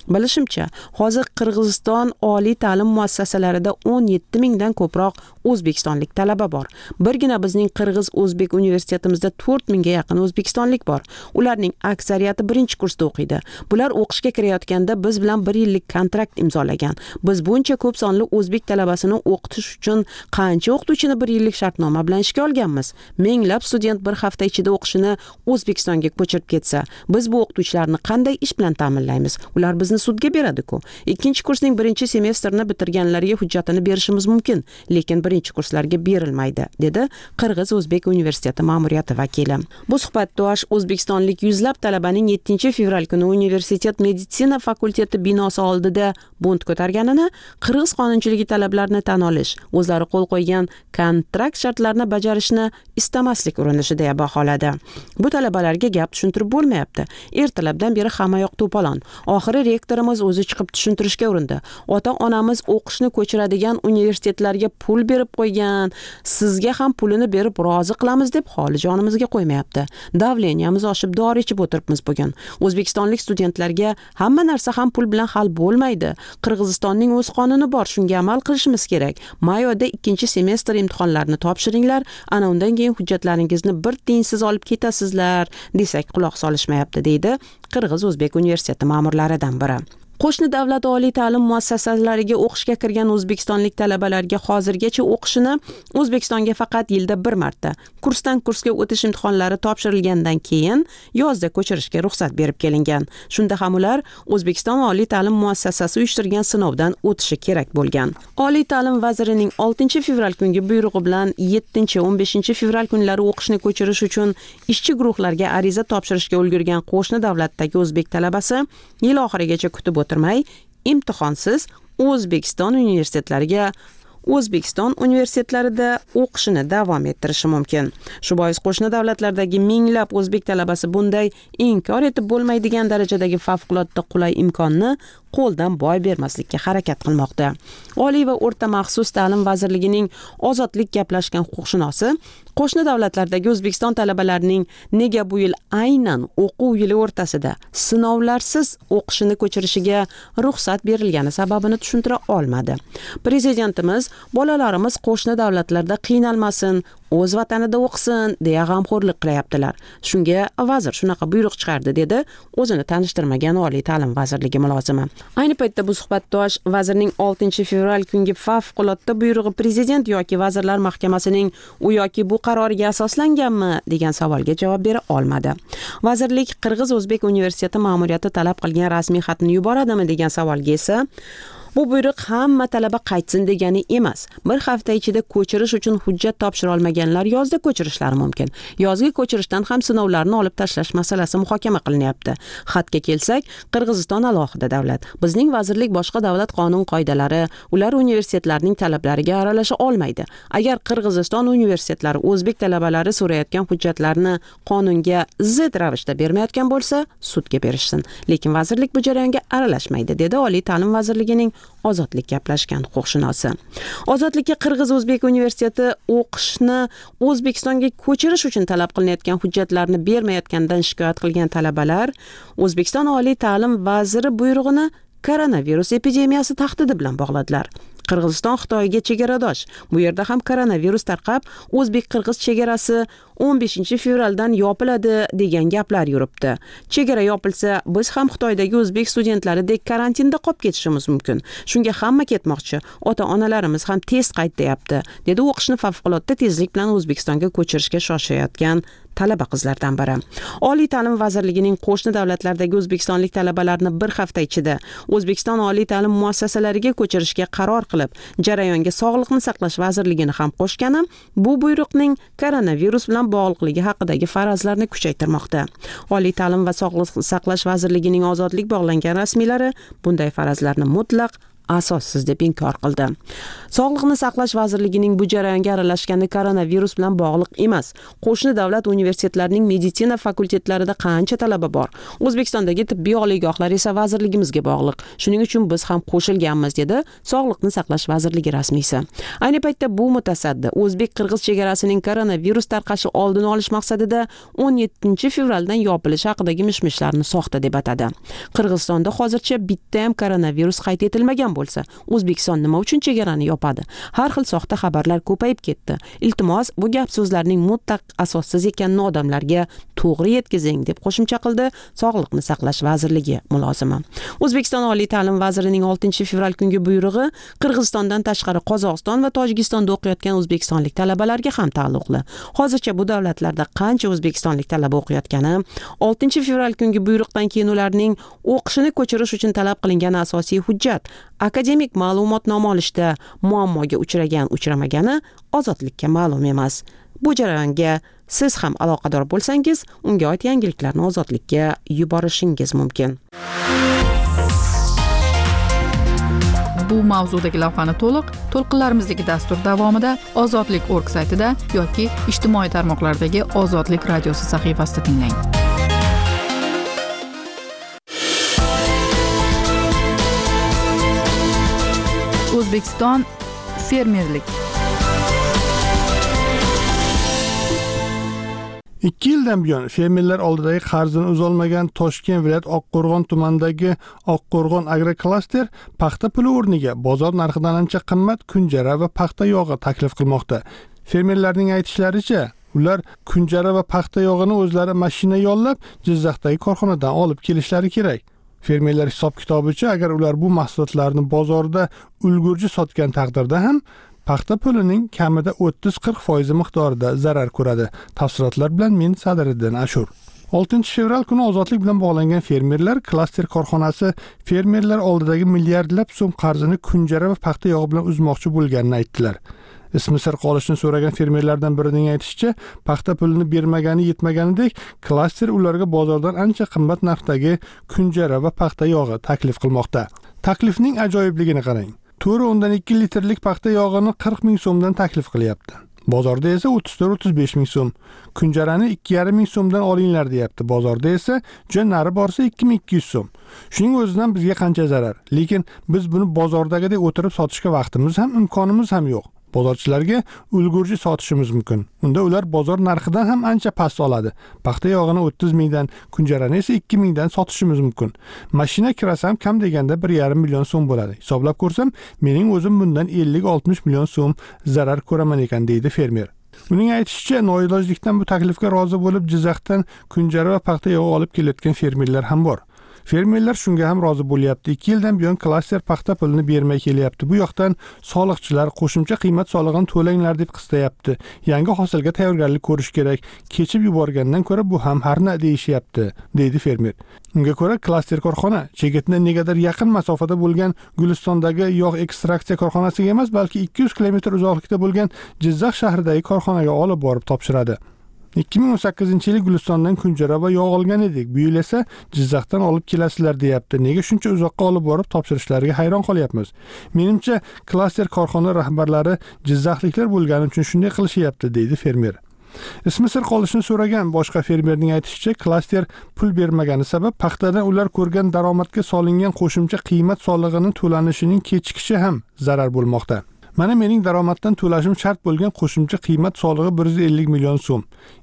Bilishimcha, hozir Qirg'iziston oliy ta'lim muassasalarida 17 mingdan ko'proq o'zbekistonlik talaba bor. Birgina bizning Qirg'iz-O'zbek universitetimizda 4 mingga yaqin o'zbekistonlik bor. Ularning aksariyati birinchi kursda o'qiydi. Bular o'qishga kirayotganda biz bilan 1 yillik kontrakt imzolagan. Biz buncha ko'p sonli o'zbek talabasini o'qitish uchun qancha o'qituvchini 1 yillik shartnoma bilan ishga olganmiz. Minglab student bir hafta ichida o'qishini O'zbekistonga ko'chirib ketsa, biz bu o'qituvchilarni qanday ish bilan ta'minlaymiz? Ular bizni sudga beradi-ku. Ikkinchi kursning birinchi semestrini bitirganlarga hujjatini berishimiz mumkin, lekin birinchi kurslarga berilmaydi, dedi Qirg'iz-O'zbek universiteti ma'muriyati vakili. Bu suhbatdosh O'zbekistonlik yuzlab talabaning 7-fevral kuni universitet meditsina fakulteti binosi oldida bunt ko'targanini, qirg'iz qonunchiligi talablarini tan olish, o'zlari qo'l qo'ygan kontrakt shartlarini bajarishni istamaslik urinishi deya baholadi. Bu talabalarga gap tushuntirib bo'lmayapti. Ertalabdan beri hamma yoq to'polon. Oxiri rektorimiz o'zi chiqib tushuntirishga urindi. Ota-onamiz o'qishni ko'chiradigan universitetlarga pul berib qo'ygan, sizga ham pulini berib rozi qilamiz deb holi jonimizga qo'ymayapti. Davleniyamiz oshib dori ichib o'tiribmiz bugun. O'zbekistonlik studentlarga hamma narsa ham pul bilan hal bo'lmaydi. Qirg'izistonning o'z qonuni bor, shunga amal qilishimiz kerak. May oyida 2-semestr imtihonlarini topshiringlar, ana undan keyin hujjatlaringizni bir tiyinsiz olib ketasizlar, desak quloq solishmayapti, deydi Qirg'iz-O'zbek universiteti ma'murlaridan biri. Qo'shni davlat oliy ta'lim muassasalariga o'qishga kirgan o'zbekistonlik talabalarga hozirgacha o'qishini O'zbekistonga faqat yilda 1 marta kursdan kursga o'tish imtihonlari topshirilgandan keyin yozda ko'chirishga ruxsat berib kelingan. Shunda ham ular O'zbekiston oliy ta'lim muassasasi uyushtirgan sinovdan o'tishi kerak bo'lgan. Oliy ta'lim vazirining 6-fevral kungi buyrug'i bilan 7-15-fevral kunlari o'qishni ko'chirish uchun ishchi guruhlarga ariza topshirishga ulgurgan qo'shni davlatdagi o'zbek talabasi yil oxirigacha kutib o'tirmay imtihonsiz O'zbekiston universitetlarida o'qishini davom ettirishi mumkin. Shu bois qo'shni davlatlardagi minglab o'zbek talabasi bunday inkor etib bo'lmaydigan darajadagi favqulodda qulay imkonni qo'ldan boy bermaslikka harakat qilmoqda. Oliy va o'rta maxsus ta'lim vazirligining ozodlik gaplashgan huquqshunosi qo'shni davlatlardagi O'zbekiston talabalarining nega bu yil aynan o'quv yili o'rtasida sinovlarsiz o'qishini ko'chirishiga ruxsat berilgani sababini tushuntira olmadi. Prezidentimiz bolalarimiz qo'shni davlatlarda qiynalmasin, o'z vatanida o'qisin deya g'amxo'rlik qilyaptilar. Shunga vazir shunaqa buyruq chiqardi, dedi o'zini tanishtirmagan Oliy ta'lim vazirligi mulozimi. Ayni paytda bu suhbatdosh vazirning 6-fevral kungi favqulodda buyrug'i prezident yoki vazirlar mahkamasining u yoki bu qaroriga asoslanganmi degan savolga javob bera olmadi. Vazirlik Qirg'iz-O'zbek universiteti ma'muriyati talab qilgan rasmiy xatni yuboradimi degan savolga esa bu buyruq hamma talaba qaytsin degani emas. Bir hafta ichida ko'chirish uchun hujjat topshira olmaganlar yozda ko'chirishlari mumkin. Yozgi ko'chirishdan ham sinovlarni olib tashlash masalasi muhokama qilinyapti. Xatga kelsak, Qirg'iziston alohida davlat. Bizning vazirlik boshqa davlat qonun qoidalari, ular universitetlarning talablariga aralasha olmaydi. Agar Qirg'iziston universitetlari o'zbek talabalari so'rayotgan hujjatlarni qonunga zid ravishda bermayotgan bo'lsa, sudga berishsin. Lekin vazirlik bu jarayonga aralashmaydi, dedi Oliy ta'lim vazirligining ozodlik gaplashgan huquqshunosi. Ozodlikka Qirg'iz-O'zbek universiteti o'qishni O'zbekistonga ko'chirish uchun talab qilinayotgan hujjatlarni bermayotganidan shikoyat qilgan talabalar O'zbekiston oliy ta'lim vaziri buyrug'ini koronavirus epidemiyasi tahdidi bilan bog'ladilar. Qirg'iziston Xitoyga chegaradosh. Bu yerda ham koronavirus tarqab, o'zbek-qirg'iz chegarasi 15-fevraldan yopiladi degan gaplar yuribdi. Chegara yopilsa, biz ham Xitoydagi o'zbek studentlaridek karantinda qolib ketishimiz mumkin. Shunga hamma ketmoqchi. Ota-onalarimiz ham tez qayt deyapti, dedi o'qishni favqulodda tezlik bilan O'zbekistonga ko'chirishga shoshayotgan talaba qizlardan biri. Oliy ta'lim vazirligining qo'shni davlatlardagi o'zbekistonlik talabalarni bir hafta ichida O'zbekiston oliy ta'lim muassasalariga ko'chirishga qaror qilib, jarayonga Sog'liqni saqlash vazirligini ham qo'shgani bu buyruqning koronavirus bilan bog'liqligi haqidagi farazlarni kuchaytirmoqda. Oliy ta'lim va Sog'liqni saqlash vazirligining ozodlik bog'langan rasmiylari bunday farazlarni mutlaq asossiz deb inkor qildi. Sog'liqni saqlash vazirligining bu jarayonga aralashgani koronavirus bilan bog'liq emas. Qo'shni davlat universitetlarining meditsina fakultetlarida qancha talaba bor. O'zbekistondagi tibbiy oliygohlar esa vazirligimizga bog'liq. Shuning uchun biz ham qo'shilganmiz, dedi Sog'liqni saqlash vazirligi rasmiysi. Ayni paytda bu mutasaddi o'zbek-qirg'iz chegarasining koronavirus tarqashi oldini olish maqsadida 17 fevraldan yopilish haqidagi mishmishlarni soxta deb atadi. Qirg'izistonda hozircha bitta ham koronavirus qayd etilmagan bo'lsa, O'zbekiston nima uchun chegarani yopadi? Har xil soxta xabarlar ko'payib ketdi. Iltimos, bu gap so'zlarning mutlaq asossiz ekanini odamlarga to'g'ri yetkazing, deb qo'shimcha qildi Sog'liqni saqlash vazirligi mulozimi. O'zbekiston Oliy ta'lim vazirining 6 fevral kungi buyrug'i Qirg'izistondan tashqari Qozog'iston va Tojikistonda o'qiyotgan o'zbekistonlik talabalarga ham taalluqli. Hozircha bu davlatlarda qancha o'zbekistonlik talaba o'qiyotgani, 6 fevral kungi buyruqdan keyin ularning o'qishini ko'chirish uchun talab qilingan asosiy hujjat, akademik ma'lumotnoma olishda muammoga uchramagani ozodlikka ma'lum emas. Bu jarayonga siz ham aloqador bo'lsangiz, unga oid yangiliklarni ozodlikka yuborishingiz mumkin. Bu mavzudagi lavhani to'lqinlarimizdagi dastur davomida ozodlik.org saytida yoki ijtimoiy tarmoqlardagi Ozodlik radiosi sahifasida tinglang. O'zbekiston fermerlik. 2 yildan buyon fermerlar oldidagi qarzini uzolmagan Toshkent viloyat Oqqo'rg'on tumanidagi Oqqo'rg'on agroklaster paxta puli o'rniga bozor narxidan ancha qimmat kunjara va paxta yog'i taklif qilmoqda. Fermerlarning aytishlaricha, ular kunjara va paxta yog'ini o'zlari mashina yollab Jizzaxdagi korxonadan olib kelishlari kerak. Fermerlar hisob-kitobicha, agar ular bu mahsulotlarni bozorda ulgurji sotgan taqdirda ham paxta pulining kamida 30-40% miqdorida zarar ko'radi. Tafsilotlar bilan men Sadiriddin Ashur. 6 fevral kuni ozodlik bilan bog'langan fermerlar klaster korxonasi fermerlar oldidagi milliardlab so'm qarzini kunjara va paxta yog'i bilan uzmoqchi bo'lganini aytdilar. Ismi sir qolishni so'ragan fermerlardan birining aytishicha, paxta pulini bermagani yetmaganidek, klaster ularga bozordan ancha qimmat narxdagi kunjara va paxta yog'i taklif qilmoqda. Taklifning ajoyibligini qarang. To'ri undan 2 litrlik paxta yog'ini 40 ming so'mdan taklif qilyapti. Bozorda esa 34-35 ming so'm. Kunjarani 2,5 ming so'mdan olinglar deyapti. Bozorda esa juda nari borsa 2200 so'm. Shuning o'zidan bizga qancha zarar. Lekin biz buni bozordagidek o'tirib sotishga vaqtimiz ham, imkonimiz ham yo'q. Bozorchilarga ulgurji sotishimiz mumkin. Unda ular bozor narxidan ham ancha past oladi. Paxta yog'ini 30 mingdan, kunjarani esa 2 mingdan sotishimiz mumkin. Mashina kirasam kam deganda 1,5 million so'm bo'ladi. Hisoblab ko'rsam, mening o'zim bundan 50-60 million so'm zarar ko'raman ekan, deydi fermer. Uning aytishicha, noilojlikdan bu taklifga rozi bo'lib Jizzaxdan kunjara va paxta yog'i olib kelayotgan fermerlar ham bor. Fermerlar shunga ham rozi bo'lyapti. 2 yildan buyon klaster paxta pulini bermay kelyapti. Bu yoqdan soliqchilar qo'shimcha qiymat solig'ini to'langlar deb qistayapti. Yangi hosilga tayyorgarlik ko'rish kerak. Kechib yuborgandan ko'ra bu ham harna deyishyapti, deydi fermer. Unga ko'ra klaster korxona Chigitning negadir yaqin masofada bo'lgan Gulistondagi yog' ekstraksiya korxonasiga emas, balki 200 kilometr uzoqlikda bo'lgan Jizzax shahridagi korxonaga olib borib topshiradi. 2018-yili Gulistondan kunjara va yog' olgan edik. Bu yil esa Jizzaxdan olib kelasizlar deyapti. Nega shuncha uzoqqa olib borib topshirishlariga hayron qolyapmiz. Menimcha, klaster korxona rahbarlari Jizzaxliklar bo'lgani uchun shunday qilishyapti, deydi fermer. Ismi sir qolishini so'ragan boshqa fermerning aytishicha, klaster pul bermagani sabab paxtadan ular ko'rgan daromadga solingan qo'shimcha qiymat solig'ining to'lanishining kechikishi ham zarar bo'lmoqda. Mana mening daromaddan to'lashim shart bo'lgan qo'shimcha qiymat solig'i 150 million so'm.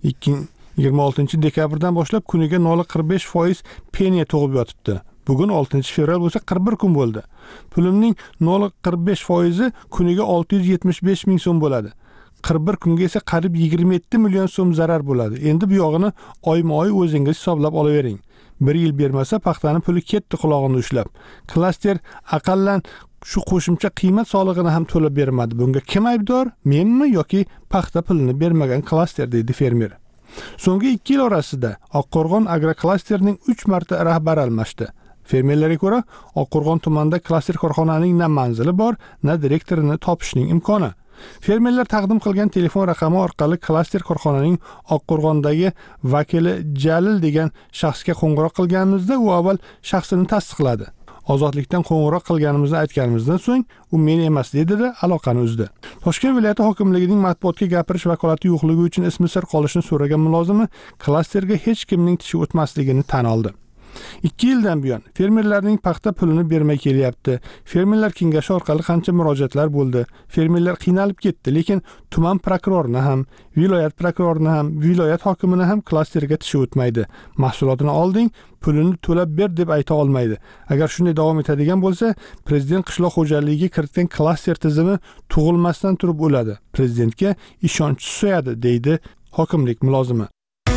26 dekabrdan boshlab kuniga 0,45% peniya tug'ib yotibdi. Bugun 6 fevral bo'lsa 41 kun bo'ldi. Pulimning 0,45% kuniga 675 ming so'm bo'ladi. 41 kunga esa qarib 27 million so'm zarar bo'ladi. Endi bu yog'ini oyma-oy o'zingiz hisoblab olavering. 1 yil bermasa paxtani puli ketdi qulog'ini ushlab. Klaster aqallan shu qo'shimcha qiymat solig'ini ham to'lab bermadi. Bunga kim aybdor? Menmi yoki paxta pulini bermagan klaster, deydi fermer. So'nggi 2 yil orasida Oqqo'rg'on agroklasterning 3 marta rahbari almashdi. Fermerlarga ko'ra, Oqqo'rg'on tumanida klaster korxonaning na manzili bor, na direktorini topishning imkoni. Fermerlar taqdim qilgan telefon raqami orqali klaster korxonaning Oqqo'rg'ondagi vakili Jalil degan shaxsga qo'ng'iroq qilganimizda, u avval shaxsini tasdiqladi. ozodlikdan qo'ng'iroq qilganimizni aytganimizdan so'ng u men emas dedi-da aloqani uzdi. Toshkent viloyati hokimligining matbuotga gapirish vakolati yo'qligi uchun ismi sir qolishini so'ragan mulozimi klasterga hech kimning tishi o'tmasligini tan oldi. 2 yildan buyon fermerlarning paxta pulini bermay kelyapti. Fermerlar kengashi orqali qancha murojaatlar bo'ldi. Fermerlar qiynalib ketdi, lekin tuman prokurorini ham, viloyat prokurorini ham, viloyat hokimini ham klasterga tishi o'tmaydi. Mahsulotini olding, pulini to'lab ber deb ayta olmaydi. Agar shunday davom etadigan bo'lsa, prezident qishloq xo'jaligiga kiritgan klaster tizimi tug'ilmasdan turib o'ladi. Prezidentga ishonch so'yadi, deydi hokimlik mulozimi.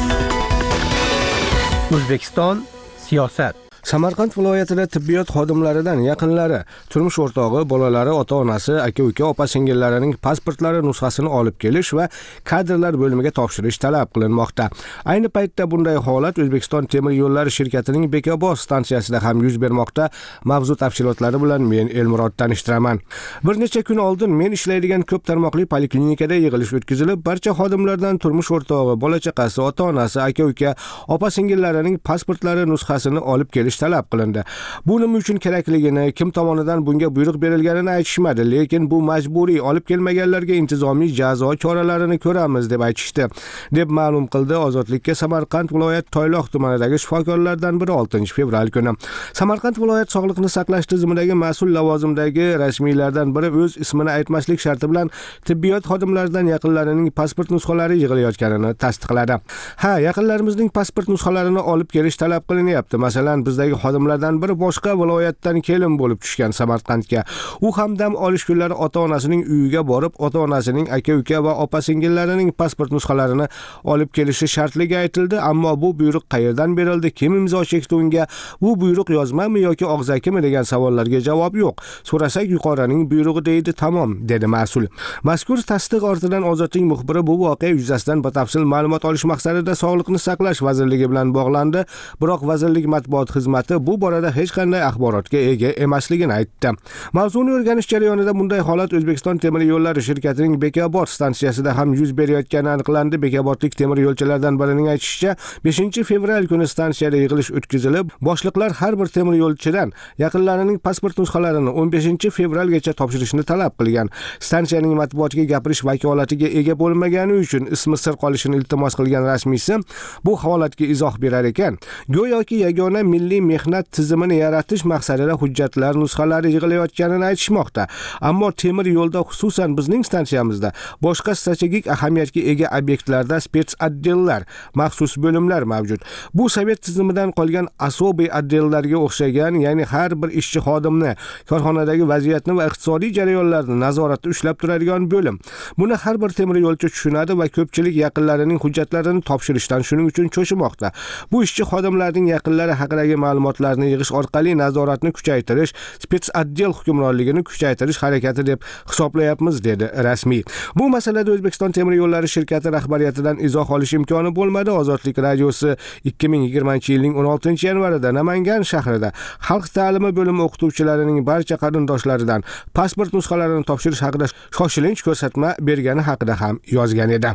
O'zbekiston siyosat. Samarqand viloyatida tibbiyot xodimlaridan yaqinlari, turmush o'rtog'i, bolalari, ota-onasi, aka-uka, opa-singillarining pasportlari nusxasini olib kelish va kadrlar bo'limiga topshirish talab qilinmoqda. Ayni paytda bunday holat O'zbekiston temir yo'llari shirkatining Bekobod stansiyasida ham yuz bermoqda. Mavzu tafsilotlari bilan men Elmurod tanishtiraman. Bir necha kun oldin men ishlaydigan ko'p tarmoqli poliklinikada yig'ilish o'tkazilib, barcha xodimlardan turmush o'rtog'i, bola-chaqasi, ota-onasi, aka-uka, opa-singillarining pasportlari nusxasini olib kelish talab qilindi. Bu nima uchun kerakligini, kim tomonidan bunga buyruq berilganini aytishmadi, lekin bu majburiy, olib kelmaganlarga intizomiy jazo choralarini ko'ramiz deb aytishdi, deb ma'lum qildi Ozodlikka Samarqand viloyat Toyloq tumanidagi shifokorlardan biri 6 fevral kuni. Samarqand viloyat sog'liqni saqlash tizimidagi mas'ul lavozimdagi rasmiylardan biri o'z ismini aytmaslik sharti bilan tibbiyot xodimlaridan yaqinlarining pasport nusxalari yig'ilayotganini tasdiqladi. Ha, yaqinlarimizning pasport nusxalarini olib kelish talab qilinyapti. Masalan, bizdagi xodimlardan biri boshqa viloyatdan kelin bo'lib tushgan Samarqandga. U ham dam olish kunlari ota-onasining uyiga borib, ota-onasining aka-uka va opa-singillarining pasport nusxalarini olib kelishi shartligi aytildi, ammo bu buyruq qayerdan berildi, kim imzo chekdi unga? Bu buyruq yozmami yoki og'zakimi degan savollarga javob yo'q. So'rasak yuqorining buyrug'i deydi, tamom, dedi mas'ul. Mazkur tasdiq ortidan Ozodlik muxbiri bu voqea yuzasidan batafsil ma'lumot olish maqsadida Sog'liqni saqlash vazirligi bilan bog'landi, biroq vazirlik matbuot xizmati bu borada hech qanday axborotga ega emasligini aytdi. Mavzuni o'rganish jarayonida bunday holat O'zbekiston temir yo'llari shirkatining Bekobod stansiyasida ham yuz berayotgani aniqlandi. Bekobodlik temir yo'lchilardan birining aytishicha, 5 fevral kuni stansiyada yig'ilish o'tkazilib, boshliqlar har bir temir yo'lchidan yaqinlarining pasport nusxalarini 15 fevralgacha topshirishni talab qilgan. Stansiyaning matbuotga gapirish vakolatiga ega bo'lmagani uchun ismi sir qolishini iltimos qilgan rasmiysi bu holatga izoh berar ekan. Go'yoki yagona milliy mehnat tizimini yaratish maqsadida hujjatlar nusxalari yig'ilayotganini aytishmoqda. Ammo temir yo'lda, xususan bizning stansiyamizda boshqa strategik ahamiyatga ega obyektlarda spets отделlar, maxsus bo'limlar mavjud. Bu sovet tizimidan qolgan особый отделlarga o'xshagan, ya'ni har bir ishchi xodimni, korxonadagi vaziyatni va iqtisodiy jarayonlarni nazoratda ushlab turadigan bo'lim. Buni har bir temir yo'lchi tushunadi va ko'pchilik yaqinlarining hujjatlarini topshirishdan shuning uchun cho'chimoqda. Bu ishchi xodimlarning yaqinlari haqidagi ma'lumotlarni yig'ish orqali nazoratni kuchaytirish, spets отдел hukmronligini kuchaytirish harakati deb hisoblayapmiz, dedi rasmiy. Bu masalada O'zbekiston temir yo'llari shirkati rahbariyatidan izoh olish imkoni bo'lmadi. Ozodlik radiosi 2020-yilning 16-yanvarida Namangan shahrida xalq ta'limi bo'limi o'qituvchilarining barcha qarindoshlaridan pasport nusxalarini topshirish haqida shoshilinch ko'rsatma bergani haqida ham yozgan edi.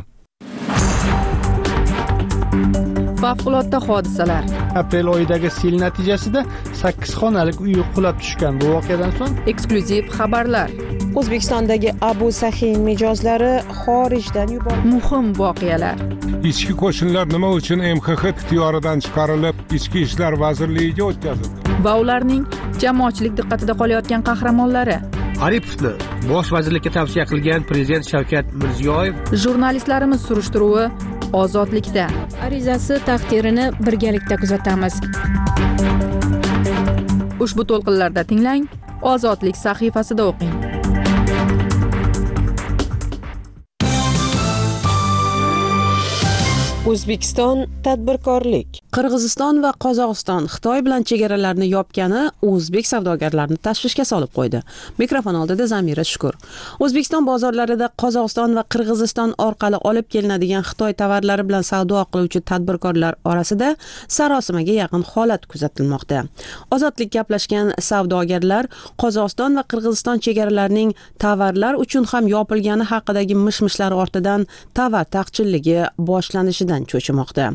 Favqulodda hodisalar. Aprel oyidagi sel natijasida 8 xonalik uy qulab tushgan. Bu voqeadan so'ng eksklyuziv xabarlar. O'zbekistondagi Abu Sahin mijozlari xorijdan yuborildi. Muhim voqealar. Ichki qo'shinlar nima uchun MXX ixtiyoridan chiqarilib, Ichki ishlar vazirligiga o'tkazildi? Va ularning jamoatchilik diqqatida qolayotgan qahramonlari. Aripovni bosh vazirlikka tavsiya qilgan prezident Shavkat Mirziyoyev. Jurnalistlarimiz surishtiruvi Ozodlikda. Arizasi taqdirini birgalikda kuzatamiz. Ushbu to'lqinlarda tinglang, Ozodlik sahifasida o'qing. O'zbekiston tadbirkorlik. Qirg'iziston va Qozog'iston Xitoy bilan chegaralarni yopgani o'zbek savdogarlarini tashvishga solib qo'ydi. Mikrofon oldida Zamira Shukur. O'zbekiston bozorlarida Qozog'iston va Qirg'iziston orqali olib kelinadigan Xitoy tovarlari bilan savdo qiluvchi tadbirkorlar orasida sarosimaga yaqin holat kuzatilmoqda. Ozodlik gaplashgan savdogarlar Qozog'iston va Qirg'iziston chegaralarining tovarlar uchun ham yopilgani haqidagi mish-mishlar ortidan tovar taqchilligi boshlanishidan cho'chimoqda.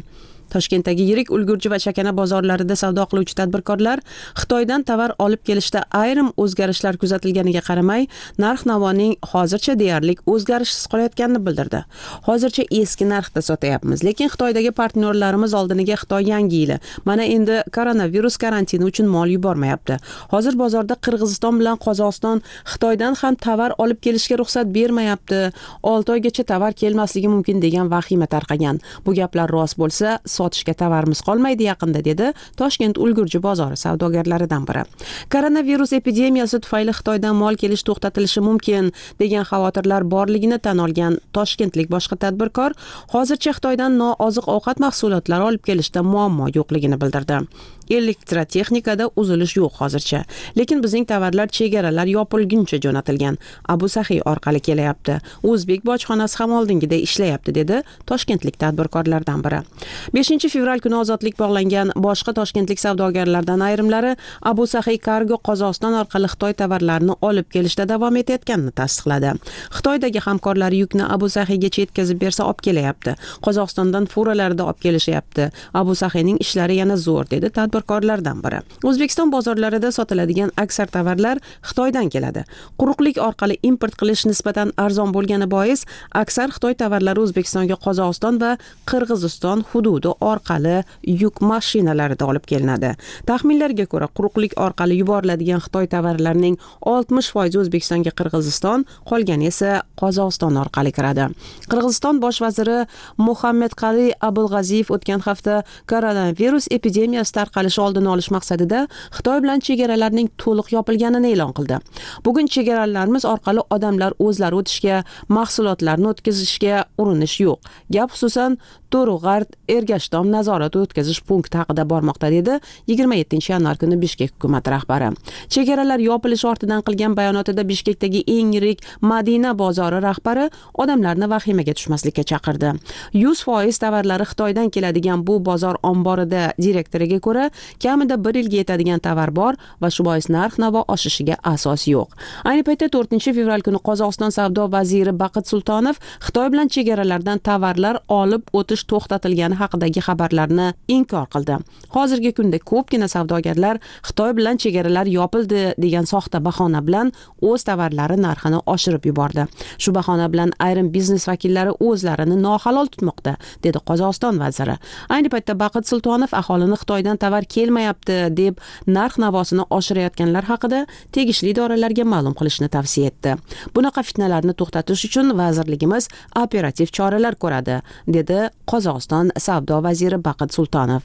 Toshkentdagi yirik ulgurji va chakana bozorlarida savdo qiluvchi tadbirkorlar Xitoydan tovar olib kelishda ayrim o'zgarishlar kuzatilganiga qaramay, narx-navoning hozircha deyarli o'zgarishsiz qolayotganini bildirdi. Hozircha eski narxda sotyapmiz, lekin Xitoydagi partnyorlarimiz oldiniga Xitoy yangi yili, mana endi koronavirus karantini uchun mol yubormayapti. Hozir bozorda Qirg'iziston bilan Qozog'iston Xitoydan ham tovar olib kelishga ruxsat bermayapti. 6 oygacha tovar kelmasligi mumkin degan vahima tarqagan. Bu gaplar rost bo'lsa, sotishga tovarimiz qolmaydi yaqinda, dedi Toshkent ulgurji bozori savdogarlaridan biri. Koronavirus epidemiyasi tufayli Xitoydan mol kelish to'xtatilishi mumkin degan xavotirlar borligini tan olgan toshkentlik boshqa tadbirkor hozircha Xitoydan nooziq ovqat mahsulotlari olib kelishda muammo yo'qligini bildirdi. Elektrotexnikada uzilish yo'q hozircha, lekin bizning tovarlar chegaralar yopilguncha jo'natilgan. Abu Saxiy orqali kelyapti. O'zbek bojxonasi ham oldingiday ishlayapti, dedi toshkentlik tadbirkorlardan biri. 5-fevral kuni ozodlik bog'langan boshqa toshkentlik savdogarlardan ayrimlari Abu Saxiy Cargo Qozog'iston orqali Xitoy tovarlarini olib kelishda davom etayotganini tasdiqladi. Xitoydagi hamkorlari yukni Abu Saxiygacha yetkazib bersa olib kelyapti. Qozog'istondan furalarda olib kelishyapti. Abu Saxiyning ishlari yana zo'r, dedi tadbirkorlardan biri. O'zbekiston bozorlarida sotiladigan aksar tovarlar Xitoydan keladi. Quruqlik orqali import qilish nisbatan arzon bo'lgani bois, aksar Xitoy tovarlari O'zbekistonga Qozog'iston va Qirg'iziston hududi orqali yuk mashinalarida olib kelinadi. Taxminlarga ko'ra, quruqlik orqali yuboriladigan Xitoy tovarlarining 60% O'zbekistonga Qirg'iziston, qolgani esa Qozog'iston orqali kiradi. Qirg'iziston bosh vaziri Muhammadqali Abulg'aziyev o'tgan hafta koronavirus epidemiyasi tarqalishi oldini olish maqsadida Xitoy bilan chegaralarning to'liq yopilganini e'lon qildi. Bugun chegaralarimiz orqali odamlar o'zlari o'tishga, mahsulotlarni o'tkazishga urinish yo'q. Gap xususan To'rug'art Ergashtom nazorat o'tkazish punkti haqida bormoqda, dedi 27-yanvar kuni Bishkek hukumat rahbari. Chegaralar yopilishi ortidan qilgan bayonotida Bishkekdagi eng yirik Madina bozori rahbari odamlarni vahimaga tushmaslikka chaqirdi. 100% tovarlari Xitoydan keladigan bu bozor omborida direktoriga ko'ra, kamida 1 yilga yetadigan tovar bor va shu bois narx-navo oshishiga asos yo'q. Ayni paytda 4-fevral kuni Qozog'iston savdo vaziri Baqit Sultonov Xitoy bilan chegaralardan tovarlar olib o'tish to'xtatilgani haqidagi xabarlarni inkor qildi. Hozirgi kunda ko'pgina savdogarlar Xitoy bilan chegaralar yopildi degan soxta bahona bilan o'z tovarlari narxini oshirib yubordi. Shu bahona bilan ayrim biznes vakillari o'zlarini nohalol tutmoqda, dedi Qozog'iston vaziri. Ayni paytda Baqit Sultonov aholini Xitoydan tovar kelmayapti deb narx-navosini oshirayotganlar haqida tegishli idoralarga ma'lum qilishni tavsiya etdi. Bunaqa fitnalarni to'xtatish uchun vazirligimiz operativ choralar ko'radi, dedi Qozog'iston savdo vaziri Baqit Sultonov.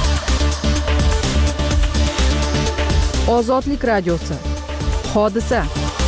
Ozodlik radiosi. Hodisa.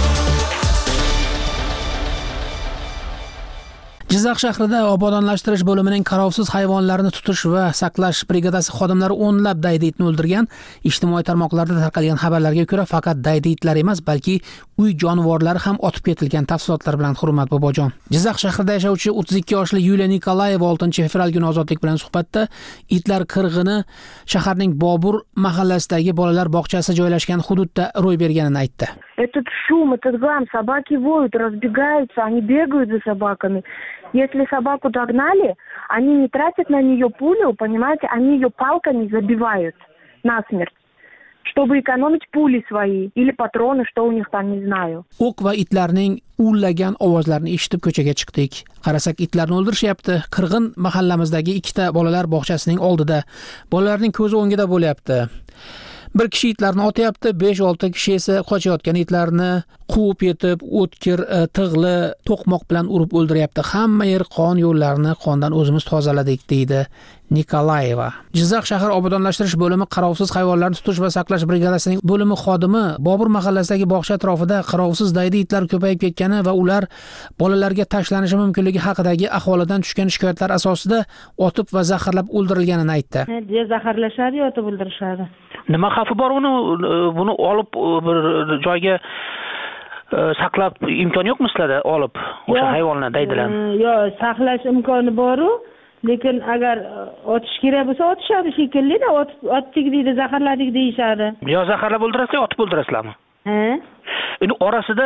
Jizzax shahrida obodonlashtirish bo'limining qarovsiz hayvonlarni tutish va saqlash brigadasi xodimlari o'nlab daydi itni o'ldirgan. Ijtimoiy tarmoqlarda tarqalgan xabarlarga ko'ra, faqat daydi itlar emas, balki uy jonivorlari ham otib ketilgan. Tafsilotlar bilan Hurmat Bobojon. Jizzax shahrida yashovchi 32 yoshli Yuliya Nikolayeva 6-fevral kuni Ozodlik bilan suhbatda itlar qirg'ini shaharning Bobur mahallasidagi bolalar bog'chasi joylashgan hududda ro'y berganini aytdi. Этот шум, этот гам, собаки воют, разбегаются, они бегают за собаками. Если собаку догнали, они не тратят на нее пулю, понимаете, они ее палками забивают насмерть, чтобы экономить пули свои или патроны, что у них там, не знаю. O'q va itlarning ullagan ovozlarini eshitib ko'chaga chiqdik. Qarasak itlarni o'ldirishyapti. Qirg'in mahallamizdagi ikkita bolalar bog'chasining oldida. Bolalarning ko'zi o'ngida bo'lyapti. Bir kishi itlarni otyapti, 5-6 kishi esa qochayotgan itlarni quvib yetib, o'tkir, tig'li, to'qmoq bilan urib o'ldiryapti. Hamma yer qon yo'llarini qondan o'zimiz tozaladik, deydi Nikolayeva. Jizzax shahar obodonlashtirish bo'limi qarovsiz hayvonlarni tutish va saqlash brigadasining bo'limi xodimi Bobur mahallasidagi bog'cha atrofida qarovsiz daydi itlar ko'payib ketgani va ular bolalarga tashlanishi mumkinligi haqidagi aholidan tushgan shikoyatlar asosida otib va zaharlab o'ldirilganini aytdi. Zaharlashadi, otib o'ldirishadi. Nima xavfi bor buni olib bir joyga saqlab imkon yo'qmi sizlarda olib o'sha hayvonlarni daydilarni? Yo'q, saqlash imkoni bor-ku, lekin agar otish kerak bo'lsa otishadi shekilli-da, otdik deydi, zaharladik deyishadi. Yo zaharlab o'ldirasizlar, otib o'ldirasizlarmi? Endi orasida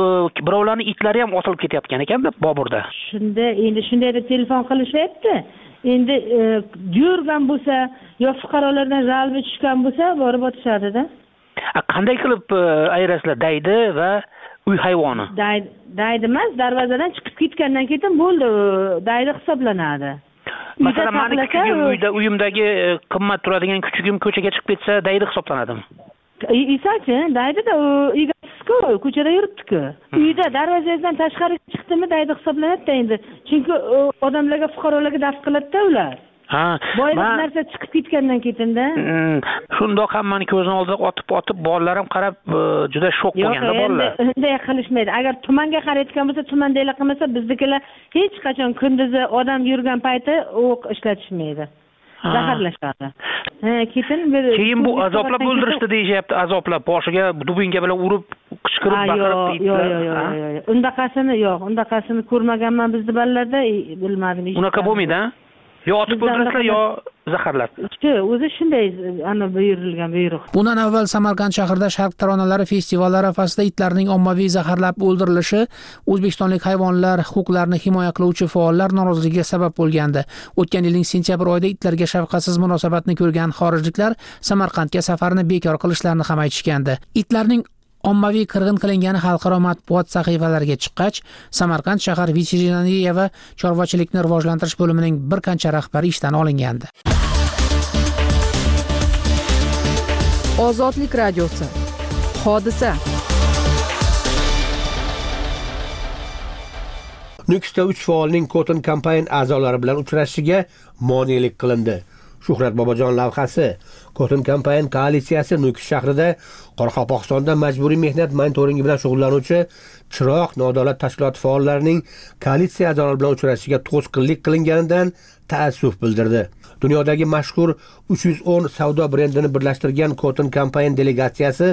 birovlarning itlari ham otilib ketayotgan ekan-da Boburda. Endi shunday deb telefon qilishyapti. endi yurgan bo'lsa yo fuqarolardan g'alaba tushgan bo'lsa borib otishadida. Qanday qilib ayirasizlar daydi va uy hayvoni? Daydi emas, darvozadan chiqib ketgandan keyin bo'ldi, daydi hisoblanadi. Masalan, meni kuchugim uyimdagi qimmat turadigan kuchugim ko'chaga chiqib ketsa, daydi hisoblanadimi? Isachi, daydi-da, egasiz-ku, ko'chada yuribdi-ku. Uyda darvozasidan tashqariga chiqdimi, daydi hisoblanadi endi. Chunki odamlarga, fuqarolarga daf qiladi-da ular. Boylik narsa chiqib ketgandan keyin-da. Shundoq ham meni ko'zim oldida otib bolalarim qarab juda shok bo'lganda bolalar. Unday qilishmaydi. Agar tumanga qarayotgan bo'lsa, tumandagilar qilmasa, biznikilar hech qachon kunduzi odam yurgan payti o'q ishlatishmaydi. Zaharlashadi. Keyin bu azoblab o'ldirishdi deyapti, azoblab boshiga dubinga bilan urib, qichqirib baqirib. Yo'q. Undaqasini ko'rmaganman bizning bolalarda, bilmadim. Unaqa bo'lmaydi-a? Yo otib o'ldirishlar yo zaharlab. O'zi shunday buyurilgan buyruq. Bundan avval Samarqand shahrida Sharq taronalari festivali arafasida itlarning ommaviy zaharlab o'ldirilishi o'zbekistonlik hayvonlar huquqlarini himoya qiluvchi faollar noroziligiga sabab bo'lgandi. O'tgan yilning sentyabr oyida itlarga shafqatsiz munosabatni ko'rgan xorijliklar Samarqandga safarni bekor qilishlarini ham aytishgandi. Itlarning ommaviy qirg'in qilingani xalqaro matbuot sahifalariga chiqqach, Samarqand shahar veterinariya va chorvachilikni rivojlantirish bo'limining bir qancha rahbari ishdan olingandi. Ozodlik radiosi. Hodisa. Nukusda 3 faolning Cotton Campaign a'zolari bilan uchrashishiga monelik qilindi. Shuhrat Bobojon lavhasi. Cotton Campaign koalitsiyasi Nukus shahrida Qoraqalpog'istonda majburiy mehnat monitoringi bilan shug'ullanuvchi Chiroq nodavlat tashkiloti faollarining koalitsiya a'zolari bilan uchrashishiga to'sqinlik qilinganidan ta'assuf bildirdi. Dunyodagi mashhur 310 savdo brendini birlashtirgan Cotton Campaign delegatsiyasi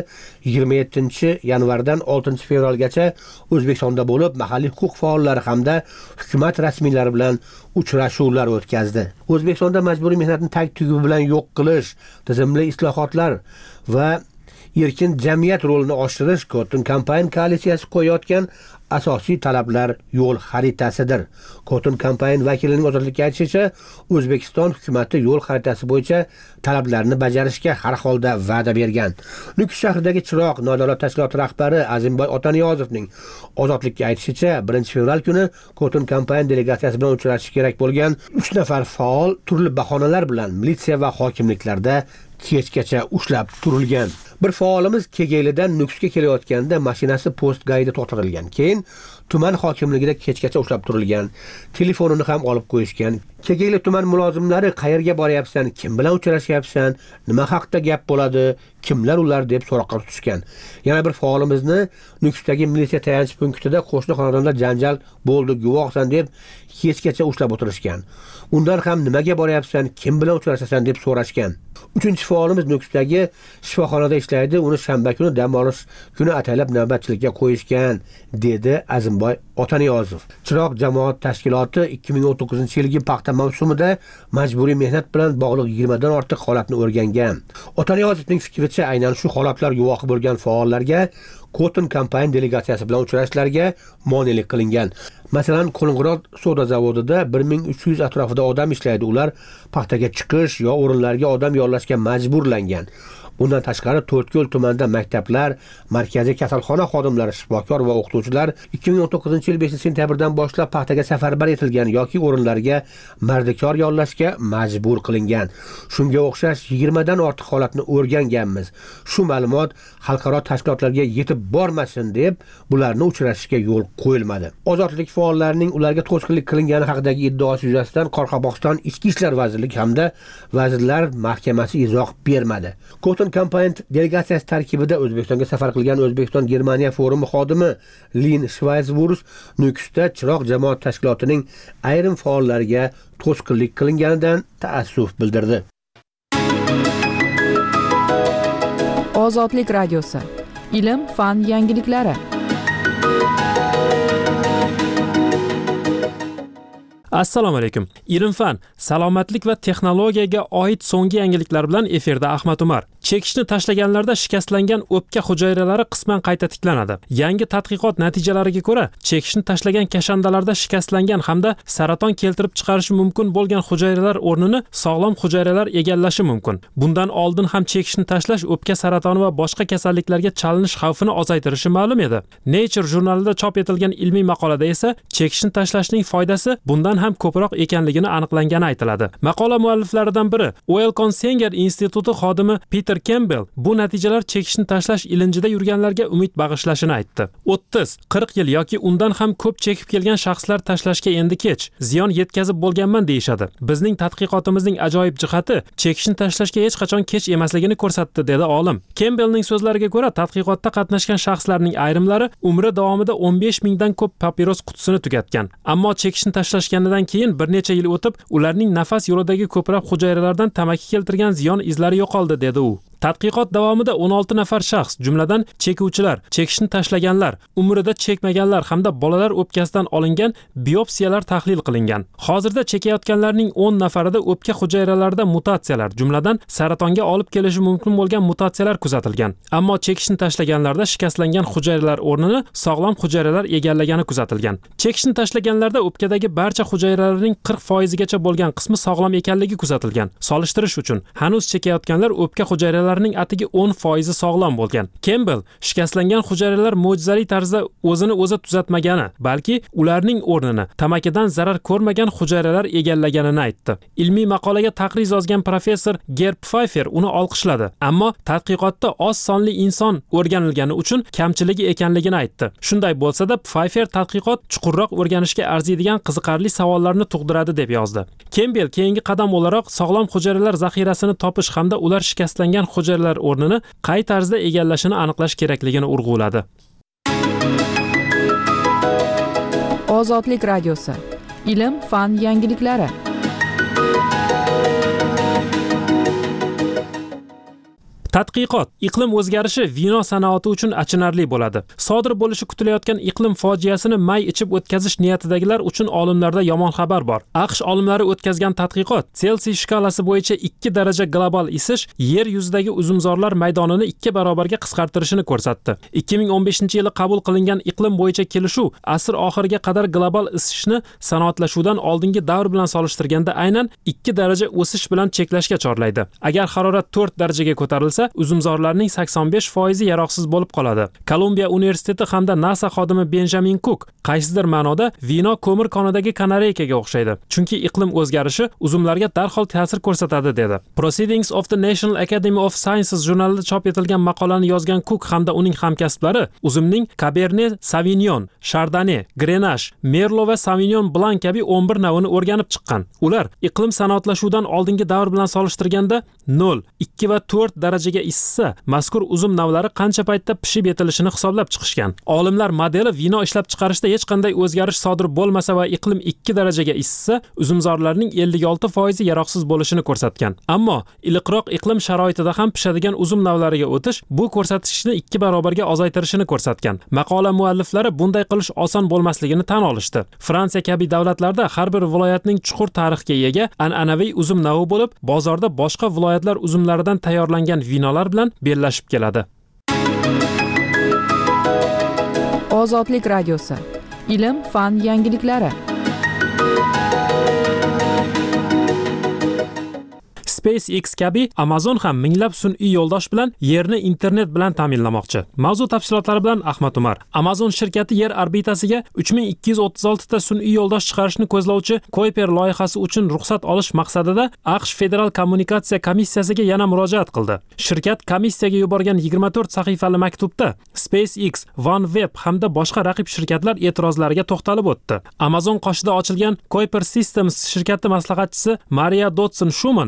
27-yanvardan 6-fevralgacha O'zbekistonda bo'lib, mahalliy huquq faollari hamda hukumat rasmiylari bilan uchrashuvlar o'tkazdi. O'zbekistonda majburiy mehnatni tag-tugi bilan yo'q qilish, tizimli islohotlar va erkin jamiyat rolini oshirish Cotton Campaign koalitsiyasi qo'yayotgan asosiy talablar yo'l xaritasidir. Cotton Campaign vakilining ozodlikka aytishicha, O'zbekiston hukumatı yo'l xaritasi bo'yicha talablarni bajarishga har holda va'da bergan. Nukus shahridagi Chiroq nodavlat tashkiloti rahbari Azimboy Otaniyozovning ozodlikka aytishicha, 1-fevral kuni Cotton Campaign delegatsiyasi bilan uchrashish kerak bo'lgan 3 nafar faol turli bahonalar bilan militsiya va hokimliklarda kechgacha ushlab turilgan. Bir faolimiz Kegeylidan Nukusga kelayotganda mashinasi post gayida to'xtatilgan. Keyin tuman hokimligida kechgacha ushlab turilgan. Telefonini ham olib qo'yishgan. Kegeyli tuman mulozimlari qayerga boryapsan, kim bilan uchrashyapsan, nima haqda gap bo'ladi, kimlar ular deb so'roqqa tutishgan. Yana bir faolimizni Nukusdagi militsiya tayanch punktida qo'shni xonadonda janjal bo'ldi, guvohsan deb kechgacha ushlab o'tirishgan. Undan ham nimaga boryapsan, kim bilan uchrashasan deb so'rashgan. 3-faolimiz Nukusdagi shifoxonada ishlaydi, uni shanba kuni dam olish kuni ataylab navbatchilikka qo'yishgan, dedi Azimboy Otaniyozov. Chiroq jamoat tashkiloti 2019-yilgi paxta mavsumida majburiy mehnat bilan bog'liq 20 dan ortiq holatni o'rgangan. Otaniyozovning fikricha, aynan shu holatlar guvohi bo'lgan faollarga Cotton Campaign delegatsiyasi bilan uchrashishlarga monelik qilingan. Masalan, Qo'ng'irot savdo zavodida 1300 atrofida odam ishlaydi. Ular paxtaga chiqish yo o'rinlarga odam yollashga majburlangan. Bundan tashqari To'rtko'l tumanida maktablar, markaziy kasalxona xodimlari, shifokor va o'qituvchilar 2019-yil 5-sentyabrdan boshlab paxtaga safarbar etilgan yoki o'rinlarga mardikor yollashga majbur qilingan. Shunga o'xshash 20 dan ortiq holatni o'rganganmiz. Shu ma'lumot xalqaro tashkilotlarga yetib bormasin deb bularni uchrashishga yo'l qo'yilmadi. Ozodlik faollarining ularga to'sqinlik qilingani haqidagi iddaosi yuzasidan Qoraqalpog'iston Ichki ishlar vazirligi hamda Vazirlar Mahkamasi izoh bermadi. Cotton Campaign delegatsiyasi tarkibida O'zbekistonga safar qilgan O'zbekiston-Germaniya forumi xodimi Lin Schweizwurz Nukusda Chiroq jamoat tashkilotining ayrim faollariga to'sqinlik qilinganidan ta'assuf bildirdi. Ozodlik radiosi. Ilm, fan yangiliklari. Assalomu alaykum. Ilm-fan, salomatlik va texnologiyaga oid so'nggi yangiliklar bilan efirda Ahmad Umar. Chekishni tashlaganlarda shikastlangan o'pka hujayralari qisman qayta tiklanadi. Yangi tadqiqot natijalariga ko'ra, chekishni tashlagan kashandalarda shikastlangan hamda saraton keltirib chiqarishi mumkin bo'lgan hujayralar o'rnini sog'lom hujayralar egallashi mumkin. Bundan oldin ham chekishni tashlash o'pka saratoni va boshqa kasalliklarga chalinish xavfini ozaytirishi ma'lum edi. Nature jurnalida chop etilgan ilmiy maqolada esa chekishni tashlashning foydasi bundan ham ko'proq ekanligini aniqlangani aytiladi. Maqola mualliflaridan biri Wellcome Sanger instituti xodimi Peter Campbell bu natijalar chekishni tashlash ilinjida yurganlarga umid bag'ishlashini aytdi. 30-40 yil yoki undan ham ko'p chekib kelgan shaxslar tashlashga endi kech, ziyon yetkazib bo'lganman deyshadi. Bizning tadqiqotimizning ajoyib jihati chekishni tashlashga hech qachon kech emasligini ko'rsatdi, dedi olim. Campbellning so'zlariga ko'ra, tadqiqotda qatnashgan shaxslarning ayrimlari umri davomida 15 mingdan ko'p papiros qutisini tugatgan. Ammo chekishni tashlashganidan keyin bir necha yil o'tib, ularning nafas yo'lidagi ko'plab hujayralardan tamaki keltirgan ziyon izlari yo'qoldi, dedi u. Tadqiqot davomida 16 nafar shaxs, jumladan chekuvchilar, chekishni tashlaganlar, umrida chekmaganlar hamda bolalar o'pkasidan olingan biopsiyalar tahlil qilingan. Hozirda chekayotganlarning 10 nafarida o'pka hujayralarida mutatsiyalar, jumladan saratonga olib kelishi mumkin bo'lgan mutatsiyalar kuzatilgan. Ammo chekishni tashlaganlarda shikastlangan hujayralar o'rnini sog'lom hujayralar egallagani kuzatilgan. Chekishni tashlaganlarda o'pkadagi barcha hujayralarning 40% gacha bo'lgan qismi sog'lom ekanligi kuzatilgan. Solishtirish uchun, hanuz chekayotganlar o'pka hujayralarining atigi 10% sog'lom bo'lgan. Campbell shikastlangan hujayralar mo'jizali tarzda o'zini o'zi tuzatmagani, balki ularning o'rnini tamakidan zarar ko'rmagan hujayralar egallaganini aytdi. Ilmiy maqolaga taqriz yozgan professor Gerb Pfeiffer uni olqishladi, ammo tadqiqotda oz sonli inson o'rganilgani uchun kamchiligi ekanligini aytdi. Shunday bo'lsa-da, Pfeiffer tadqiqot chuqurroq o'rganishga arziydigan qiziqarli savollarni tug'diradi deb yozdi. Campbell keyingi qadam o'laroq sog'lom hujayralar zaxirasini topish hamda ular shikastlangan hujayralar o'rnini qay tarzda egallashini aniqlash kerakligini urg'uladi. Ozodlik radiosi. Ilm, fan yangiliklari. Tadqiqot: iqlim o'zgarishi vino sanoati uchun achinarli bo'ladi. Sodir bo'lishi kutilayotgan iqlim fojiasini may ichib o'tkazish niyatidagilar uchun olimlarda yomon xabar bor. AQSh olimlari o'tkazgan tadqiqot Celsius shkalasi bo'yicha 2 daraja global isish yer yuzidagi uzumzorlar maydonini 2 barobarga qisqartirishini ko'rsatdi. 2015-yili qabul qilingan iqlim bo'yicha kelishuv asr oxiriga qadar global isishni sanoatlashuvdan oldingi davr bilan solishtirganda aynan 2 daraja o'sish bilan cheklashga chorlaydi. Agar harorat 4 darajaga ko'tarilsa, uzumzorlarning 85% yaroqsiz bo'lib qoladi. Kolumbiya universiteti hamda NASA xodimi Benjamin Cook qaysidir ma'noda vino ko'mir konidagi kanareykaga o'xshaydi, chunki iqlim o'zgarishi uzumlarga darhol ta'sir ko'rsatadi, dedi. Proceedings of the National Academy of Sciences jurnalida chop etilgan maqolani yozgan Cook hamda uning hamkasblari uzumning Cabernet Sauvignon, Chardonnay, Grenache, Merlot va Sauvignon Blanc kabi 11 navini o'rganib chiqqan. Ular iqlim sanoatlashuvdan oldingi davr bilan solishtirganda 0, 2 va 4 darajaga isissa, mazkur uzum navlari qancha paytda pishib yetilishini hisoblab chiqishgan. Olimlar modeli vino ishlab chiqarishda hech qanday o'zgarish sodir bo'lmasa va iqlim 2 darajaga isissa, uzumzorlarning 56% yaroqsiz bo'lishini ko'rsatgan. Ammo iliqroq iqlim sharoitida ham pishadigan uzum navlariga o'tish bu ko'rsatkichni 2 barobarga ozaytirishini ko'rsatgan. Maqola mualliflari bunday qilish oson bo'lmasligini tan olishdi. Fransiya kabi davlatlarda har bir viloyatning chuqur tarixga ega an'anaviy uzum navi bo'lib, bozorda boshqa viloyatlar uzumlaridan tayyorlangan vinolar bilan bellashib keladi. Ozodlik radiosi. Ilm, fan yangiliklari. SpaceX kabi Amazon ham minglab sun'iy yo'ldosh bilan yerni internet bilan ta'minlamoqchi. Mavzu tafsilotlari bilan Ahmad Umar. Amazon shirkati yer orbitasiga 3236 ta sun'iy yo'ldosh chiqarishni ko'zlovchi Kuiper loyihasi uchun ruxsat olish maqsadida AQSh Federal kommunikatsiya komissiyasiga yana murojaat qildi. Shirkat komissiyaga yuborgan 24 sahifali maktubda SpaceX, OneWeb hamda boshqa raqib shirkatlar e'tirozlariga to'xtalib o'tdi. Amazon qoshida ochilgan Kuiper Systems shirkati maslahatchisi Maria Dodson Schumann maktub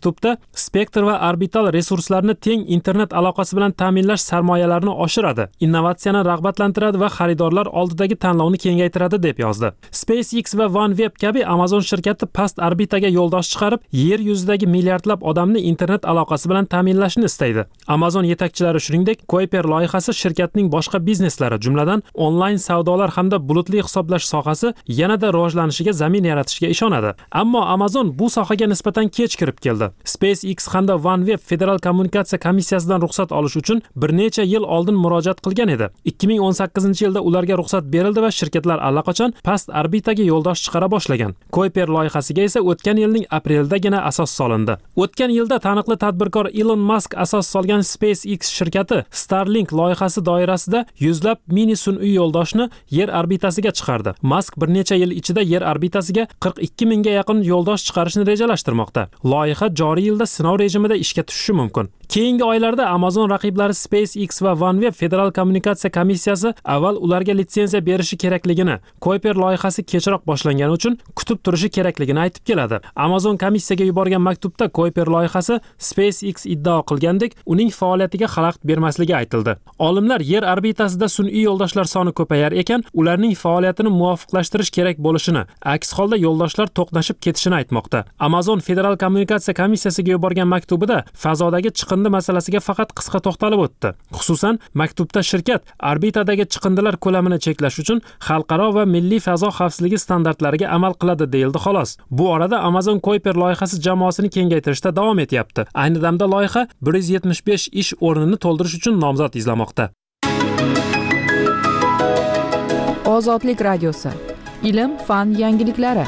maktubda spektr va orbital resurslarni teng internet aloqasi bilan ta'minlash sarmoyalarini oshiradi, innovatsiyani rag'batlantiradi va xaridorlar oldidagi tanlovni kengaytiradi deb yozdi. SpaceX va OneWeb kabi Amazon shirkati past orbitaga yo'ldosh chiqarib, yer yuzidagi milliardlab odamni internet aloqasi bilan ta'minlashni istaydi. Amazon yetakchilari shuningdek, Kuiper loyihasi shirkatning boshqa bizneslari, jumladan onlayn savdolar hamda bulutli hisoblash sohasi yanada rivojlanishiga zamin yaratishga ishonadi. Ammo Amazon bu sohaga nisbatan kech kirib keldi. SpaceX hamda OneWeb Federal kommunikatsiya komissiyasidan ruxsat olish uchun bir necha yil oldin murojaat qilgan edi. 2018-yilda ularga ruxsat berildi va shirkatlar allaqachon past orbitaga yo'ldosh chiqara boshlagan. Kuiper loyihasiga esa o'tgan yilning aprelidagina asos solindi. O'tgan yilda taniqli tadbirkor Elon Musk asos solgan SpaceX shirkati Starlink loyihasi doirasida yuzlab mini sun'iy yo'ldoshni yer orbitasiga chiqardi. Musk bir necha yil ichida yer orbitasiga 42 mingga yaqin yo'ldosh chiqarishni rejalashtirmoqda. Loyiha joriy yilda sinov rejimida ishga tushishi mumkin. Keyingi oylarda Amazon raqiblari SpaceX va OneWeb Federal kommunikatsiya komissiyasi avval ularga litsenziya berishi kerakligini, Kuiper loyihasi kechroq boshlangani uchun kutib turishi kerakligini aytib keladi. Amazon komissiyaga yuborgan maktubda Kuiper loyihasi SpaceX iddao qilgandek, uning faoliyatiga xalaqit bermasligi aytildi. Olimlar yer orbitasida sun'iy yo'ldoshlar soni ko'payar ekan, ularning faoliyatini muvofiqlashtirish kerak bo'lishini, aks holda yo'ldoshlar to'qnashib ketishini aytmoqda. Amazon Federal kommunikatsiya komissiyasiga yuborgan maktubida fazodagi chiqindi masalasiga faqat qisqa to'xtalib o'tdi. Xususan, maktubda shirkat orbitadagi chiqindilar ko'lamini cheklash uchun xalqaro va milliy fazo xavfsizligi standartlariga amal qiladi deyildi xolos. Bu orada Amazon Kuiper loyihasi jamoasini kengaytirishda davom etyapti. Ayni damda loyiha 175 ish o'rnini to'ldirish uchun nomzod izlamoqda. Ozodlik radiosi. Ilm, fan yangiliklari.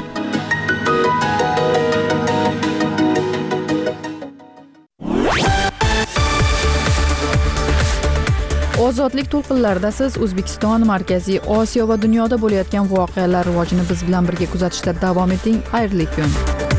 Ozodlik to'lqinlarida siz O'zbekiston, Markaziy Osiyo va dunyoda bo'layotgan voqealar rivojini biz bilan birga kuzatishda davom eting. Xayrli kun.